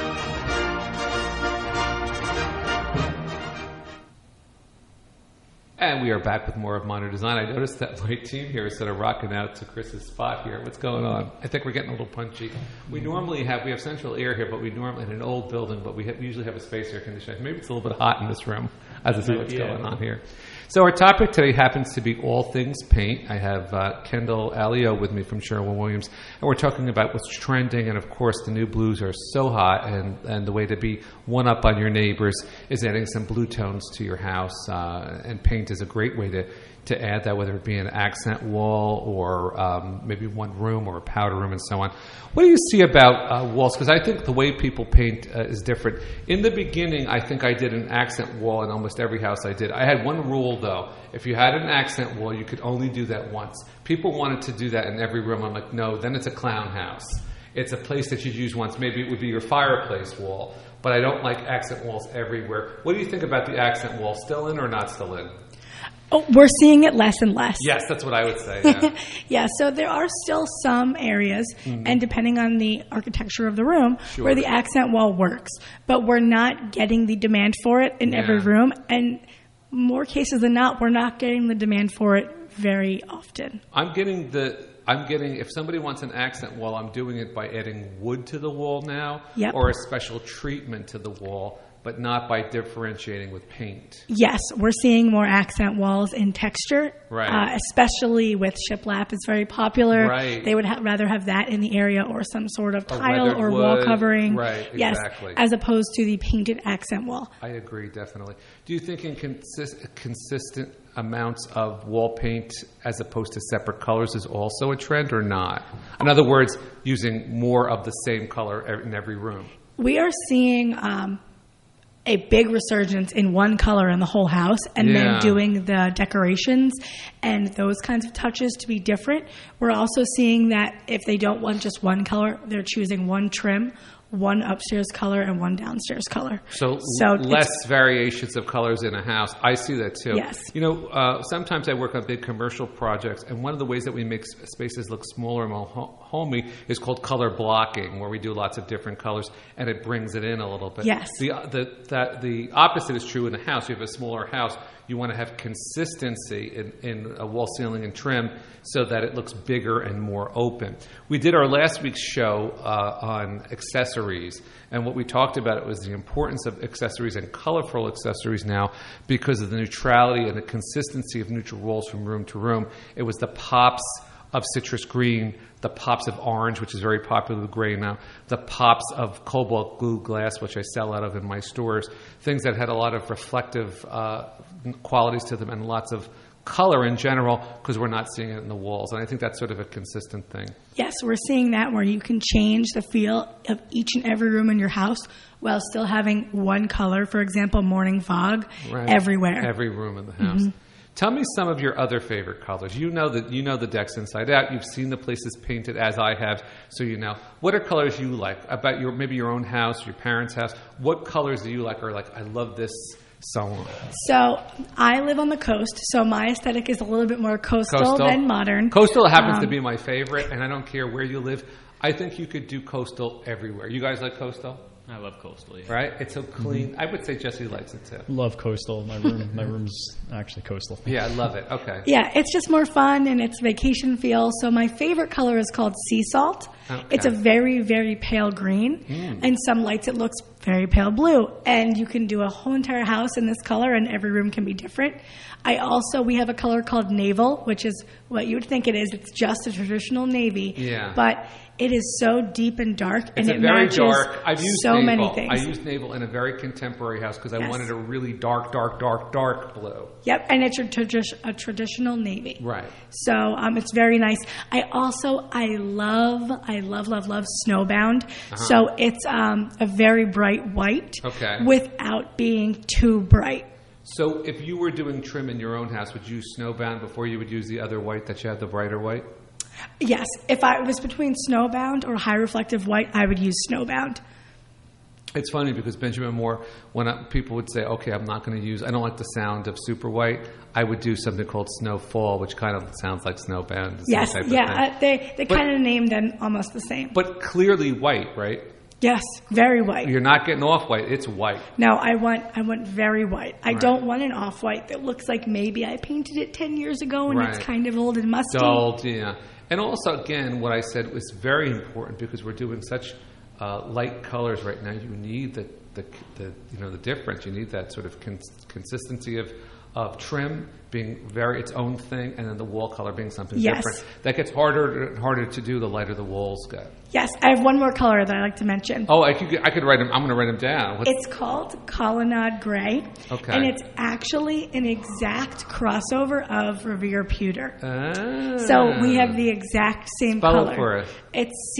And we are back with more of Modern Design. I noticed that my team here is sort of rocking out to Chris's spot here. What's going on? I think we're getting a little punchy. We have central air here, but we normally in an old building, but we usually have a space air conditioner. Maybe it's a little bit hot in this room as I see what's going on here. So our topic today happens to be all things paint. I have Kendall Alio with me from Sherwin-Williams, and we're talking about what's trending. And of course, the new blues are so hot, and the way to be one up on your neighbors is adding some blue tones to your house. And paint is a great way to add that, whether it be an accent wall or maybe one room or a powder room and so on. What do you see about walls? Because I think the way people paint is different. In the beginning, I think I did an accent wall in almost every house I did. I had one rule, though. If you had an accent wall, you could only do that once. People wanted to do that in every room. I'm like, no, then it's a clown house. It's a place that you'd use once. Maybe it would be your fireplace wall. But I don't like accent walls everywhere. What do you think about the accent wall? Still in or not still in? Oh, we're seeing it less and less. Yes, that's what I would say. Yeah, yeah, so there are still some areas, and depending on the architecture of the room, where the accent wall works. But we're not getting the demand for it in every room. And more cases than not, we're not getting the demand for it very often. I'm getting, if somebody wants an accent wall, I'm doing it by adding wood to the wall now, or a special treatment to the wall but not by differentiating with paint. Yes, we're seeing more accent walls in texture, Right. Especially with shiplap. It's very popular. Right. They would rather have that in the area or some sort of tile weathered or wall wood. covering. Right, yes, exactly. as opposed to the painted accent wall. I agree, definitely. Do you think in consistent amounts of wall paint as opposed to separate colors is also a trend or not? In other words, using more of the same color in every room. We are seeing a big resurgence in one color in the whole house, and then doing the decorations and those kinds of touches to be different. We're also seeing that if they don't want just one color, they're choosing one trim, one upstairs color, and one downstairs color. So less variations of colors in a house. I see that too. Yes. You know, sometimes I work on big commercial projects, and one of the ways that we make spaces look smaller and more homey is called color blocking, where we do lots of different colors, and it brings it in a little bit. Yes. The opposite is true in a house. You have a smaller house. You want to have consistency in a wall, ceiling, and trim so that it looks bigger and more open. We did our last week's show on accessories, and what we talked about was the importance of accessories and colorful accessories now because of the neutrality and the consistency of neutral walls from room to room. It was the pops of citrus green, the pops of orange, which is very popular with gray now, the pops of cobalt blue glass, which I sell out of in my stores, things that had a lot of reflective qualities to them and lots of color in general because we're not seeing it in the walls. And I think that's sort of a consistent thing. Yes, we're seeing that where you can change the feel of each and every room in your house while still having one color. For example, morning fog everywhere. Every room in the house. Mm-hmm. Tell me some of your other favorite colors. You know the decks inside out. You've seen the places painted as I have, so you know. What are colors you like about maybe your own house, your parents' house? What colors do you like or like, I love this so on? So I live on the coast, so my aesthetic is a little bit more coastal than modern. Coastal happens to be my favorite, and I don't care where you live. I think you could do coastal everywhere. You guys like coastal? I love coastal, yeah. Right? It's so clean. I would say Jesse likes it too. Love coastal. My room's actually coastal. Yeah, I love it. Okay. Yeah, it's just more fun and it's vacation feel. So my favorite color is called sea salt. Okay. It's a very, very pale green. And some lights it looks very pale blue. And you can do a whole entire house in this color and every room can be different. We have a color called naval, which is what you would think it is. It's just a traditional navy. Yeah. But it is so deep and dark, and it very matches dark. I've used so naval. many things. I used naval in a very contemporary house because I wanted a really dark blue. Yep, and it's a traditional navy. Right. So it's very nice. I love Snowbound. So it's a very bright white without being too bright. So if you were doing trim in your own house, would you use Snowbound before you would use the other white that you had, the brighter white? Yes. If I was between Snowbound or High Reflective White, I would use Snowbound. It's funny because Benjamin Moore, when people would say, okay, I don't like the sound of super white, I would do something called Snowfall, which kind of sounds like Snowbound. Yes, they kind of named them almost the same. But clearly white, right? Yes, very white. You're not getting off white, it's white. No, I want very white. I don't want an off white that looks like maybe I painted it 10 years ago and it's kind of old and musty. Dulled, yeah. And also, again, what I said was very important because we're doing such light colors right now. You need the difference. You need that sort of consistency of trim being its own thing, and then the wall color being something different. That gets harder and harder to do the lighter the walls get. Yes, I have one more color that I like to mention. Oh, I could write them. I'm going to write them down. It's called Colonnade Gray. Okay. And it's actually an exact crossover of Revere Pewter. Ah. So we have the exact same Spell color. it for us. It's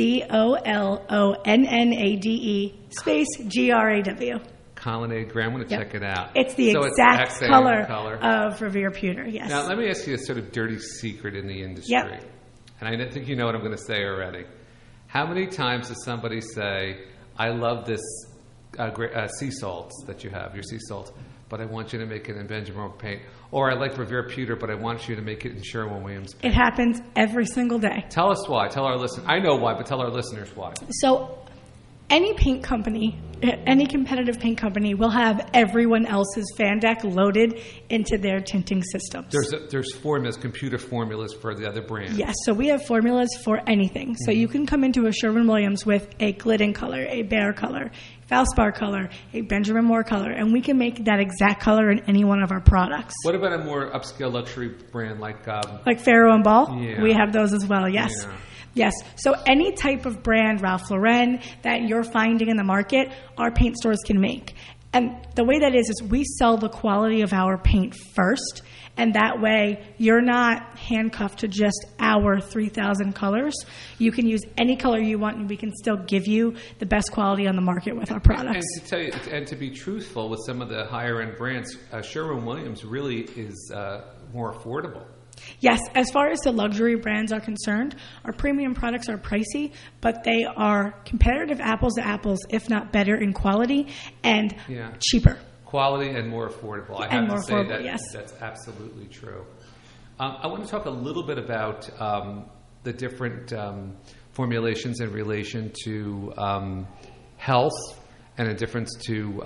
COLONNADE GRAW. Colonnade Gray. I'm going to check it out. It's the exact color of Revere Pewter, yes. Now, let me ask you a sort of dirty secret in the industry. Yep. And I think you know what I'm going to say already. How many times does somebody say, I love this sea salts that you have, your sea salts, but I want you to make it in Benjamin Moore paint. Or I like Revere Pewter, but I want you to make it in Sherwin-Williams paint. It happens every single day. Tell us why. Tell our listeners. I know why, but tell our listeners why. So any paint company, any competitive paint company will have everyone else's fan deck loaded into their tinting systems. There's formulas, computer formulas for the other brands. Yes, so we have formulas for anything. So you can come into a Sherwin-Williams with a Glidden color, a Behr color, Valspar color, a Benjamin Moore color, and we can make that exact color in any one of our products. What about a more upscale luxury brand like Farrow and Ball? Yeah. We have those as well, yes. Yeah. Yes. So any type of brand, Ralph Lauren, that you're finding in the market, our paint stores can make. And the way that is we sell the quality of our paint first, and that way you're not handcuffed to just our 3,000 colors. You can use any color you want, and we can still give you the best quality on the market with our products. And to tell you, and to be truthful, with some of the higher end brands, Sherwin-Williams really is more affordable. Yes, as far as the luxury brands are concerned, our premium products are pricey, but they are competitive apples to apples, if not better in quality and cheaper. Quality and more affordable. I have to say that that's absolutely true. I want to talk a little bit about the different formulations in relation to health and a difference to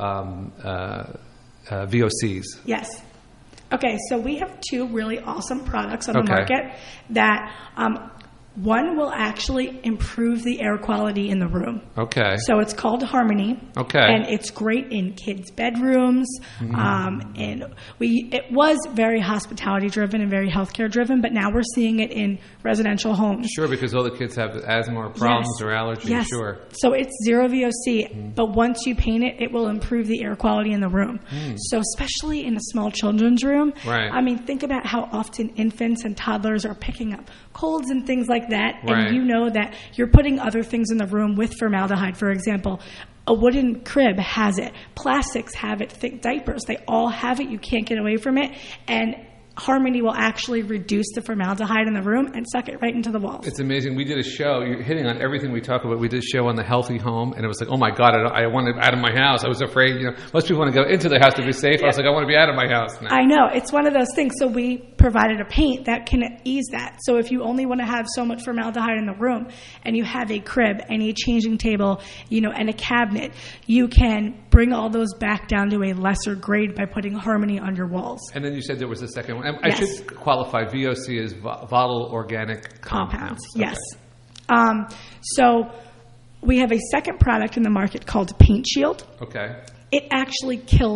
VOCs. Yes. Okay, so we have two really awesome products on the market that one will actually improve the air quality in the room. Okay. So it's called Harmony. Okay. And it's great in kids' bedrooms. And it was very hospitality driven and very healthcare driven, but now we're seeing it in residential homes. Sure, because all the kids have asthma or problems or allergies. Yes. Sure. So it's zero VOC, but once you paint it, it will improve the air quality in the room. So especially in a small children's room. Right. I mean, think about how often infants and toddlers are picking up colds and things like that, Right. and you know that you're putting other things in the room with formaldehyde. For example, a wooden crib has it. Plastics have it. Thick diapers, they all have it. You can't get away from it. And Harmony will actually reduce the formaldehyde in the room and suck it right into the walls. It's amazing. We did a show. You're hitting on everything we talk about. We did a show on the healthy home, and it was like, oh my God, I wanted out of my house. I was afraid. Most people want to go into their house to be safe. I was like, I want to be out of my house now. I know. It's one of those things. So we provided a paint that can ease that. So if you only want to have so much formaldehyde in the room, and you have a crib and a changing table, and a cabinet, you can bring all those back down to a lesser grade by putting Harmony on your walls. And then you said there was a second one. I should qualify. VOC is volatile organic compounds. Yes. So we have a second product in the market called Paint Shield. Okay. It actually kills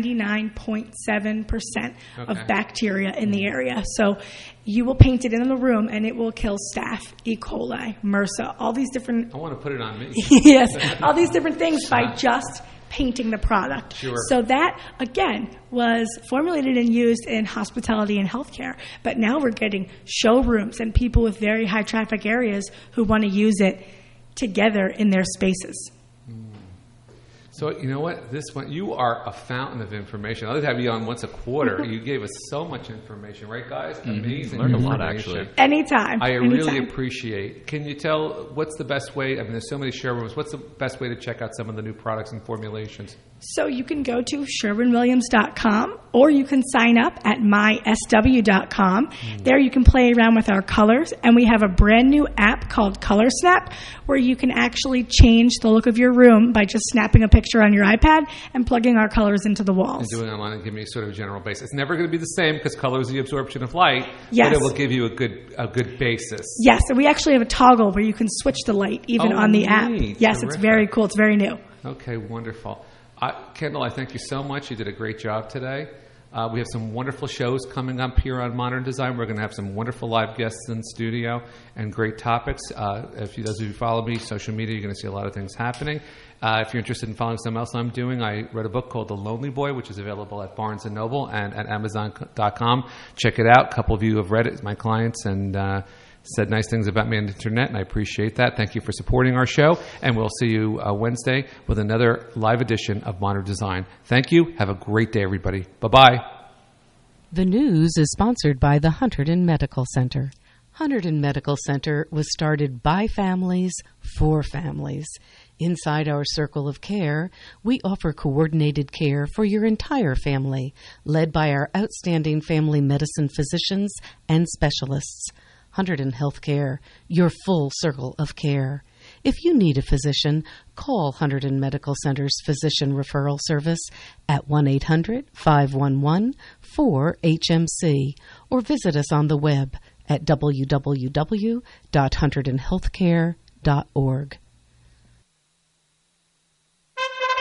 99.7% of bacteria in the area. So you will paint it in the room, and it will kill staph, E. coli, MRSA, all these different... I want to put it on me. Yes, all these different things by just painting the product. Sure. So that, again, was formulated and used in hospitality and healthcare. But now we're getting showrooms and people with very high traffic areas who want to use it together in their spaces. So you know what? This one, you are a fountain of information. I'll have you on once a quarter. You gave us so much information, right, guys? Amazing. Learned a lot, actually. Anytime. I really appreciate. Can you tell what's the best way? I mean, there's so many showrooms. What's the best way to check out some of the new products and formulations? So you can go to SherwinWilliams.com, or you can sign up at mysw.com. There you can play around with our colors, and we have a brand new app called Color Snap, where you can actually change the look of your room by just snapping a picture on your iPad and plugging our colors into the walls. And doing it online and give me sort of a general base. It's never going to be the same because color is the absorption of light, yes, but it will give you a good basis. Yes, and we actually have a toggle where you can switch the light even on the app. Yes, terrific. It's very cool. It's very new. Okay, wonderful. Kendall, I thank you so much. You did a great job today. We have some wonderful shows coming up here on Modern Design. We're going to have some wonderful live guests in studio and great topics. If those of you follow me, social media, you're going to see a lot of things happening. If you're interested in following something else I'm doing, I read a book called The Lonely Boy, which is available at Barnes & Noble and at Amazon.com. Check it out. A couple of you have read it, my clients, and said nice things about me on the internet, and I appreciate that. Thank you for supporting our show, and we'll see you Wednesday with another live edition of Modern Design. Thank you. Have a great day, everybody. Bye-bye. The news is sponsored by the Hunterdon Medical Center. Hunterdon Medical Center was started by families for families. Inside our circle of care, we offer coordinated care for your entire family, led by our outstanding family medicine physicians and specialists. Hunterdon Healthcare, your full circle of care. If you need a physician, call Hunterdon Medical Center's Physician Referral Service at 1-800-511-4HMC or visit us on the web at www.hunterdonhealthcare.org.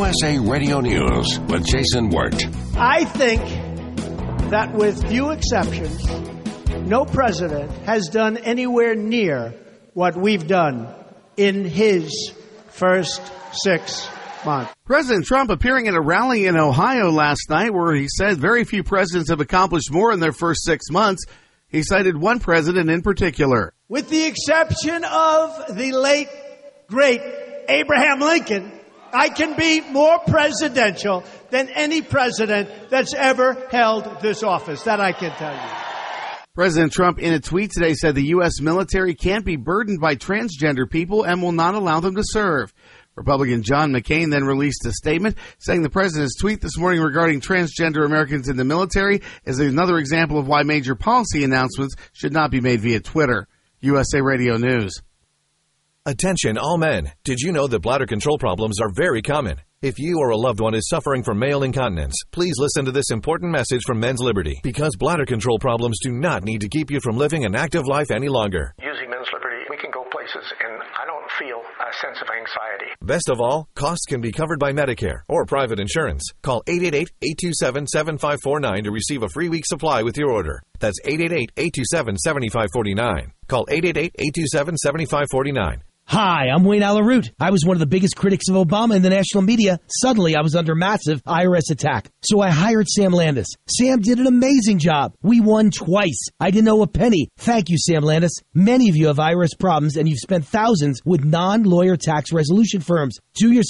USA Radio News with Jason Wirt. I think that with few exceptions, no president has done anywhere near what we've done in his first 6 months. President Trump appearing at a rally in Ohio last night where he said very few presidents have accomplished more in their first 6 months. He cited one president in particular. With the exception of the late, great Abraham Lincoln, I can be more presidential than any president that's ever held this office. That I can tell you. President Trump, in a tweet today, said the U.S. military can't be burdened by transgender people and will not allow them to serve. Republican John McCain then released a statement saying the president's tweet this morning regarding transgender Americans in the military is another example of why major policy announcements should not be made via Twitter. USA Radio News. Attention all men. Did you know that bladder control problems are very common? If you or a loved one is suffering from male incontinence, please listen to this important message from Men's Liberty, because bladder control problems do not need to keep you from living an active life any longer. Using Men's Liberty, we can go places, and I don't feel a sense of anxiety. Best of all, costs can be covered by Medicare or private insurance. Call 888-827-7549 to receive a free week supply with your order. That's 888-827-7549. Call 888-827-7549. Hi, I'm Wayne Alaroot. I was one of the biggest critics of Obama in the national media. Suddenly, I was under massive IRS attack. So I hired Sam Landis. Sam did an amazing job. We won twice. I didn't owe a penny. Thank you, Sam Landis. Many of you have IRS problems, and you've spent thousands with non-lawyer tax resolution firms. Do your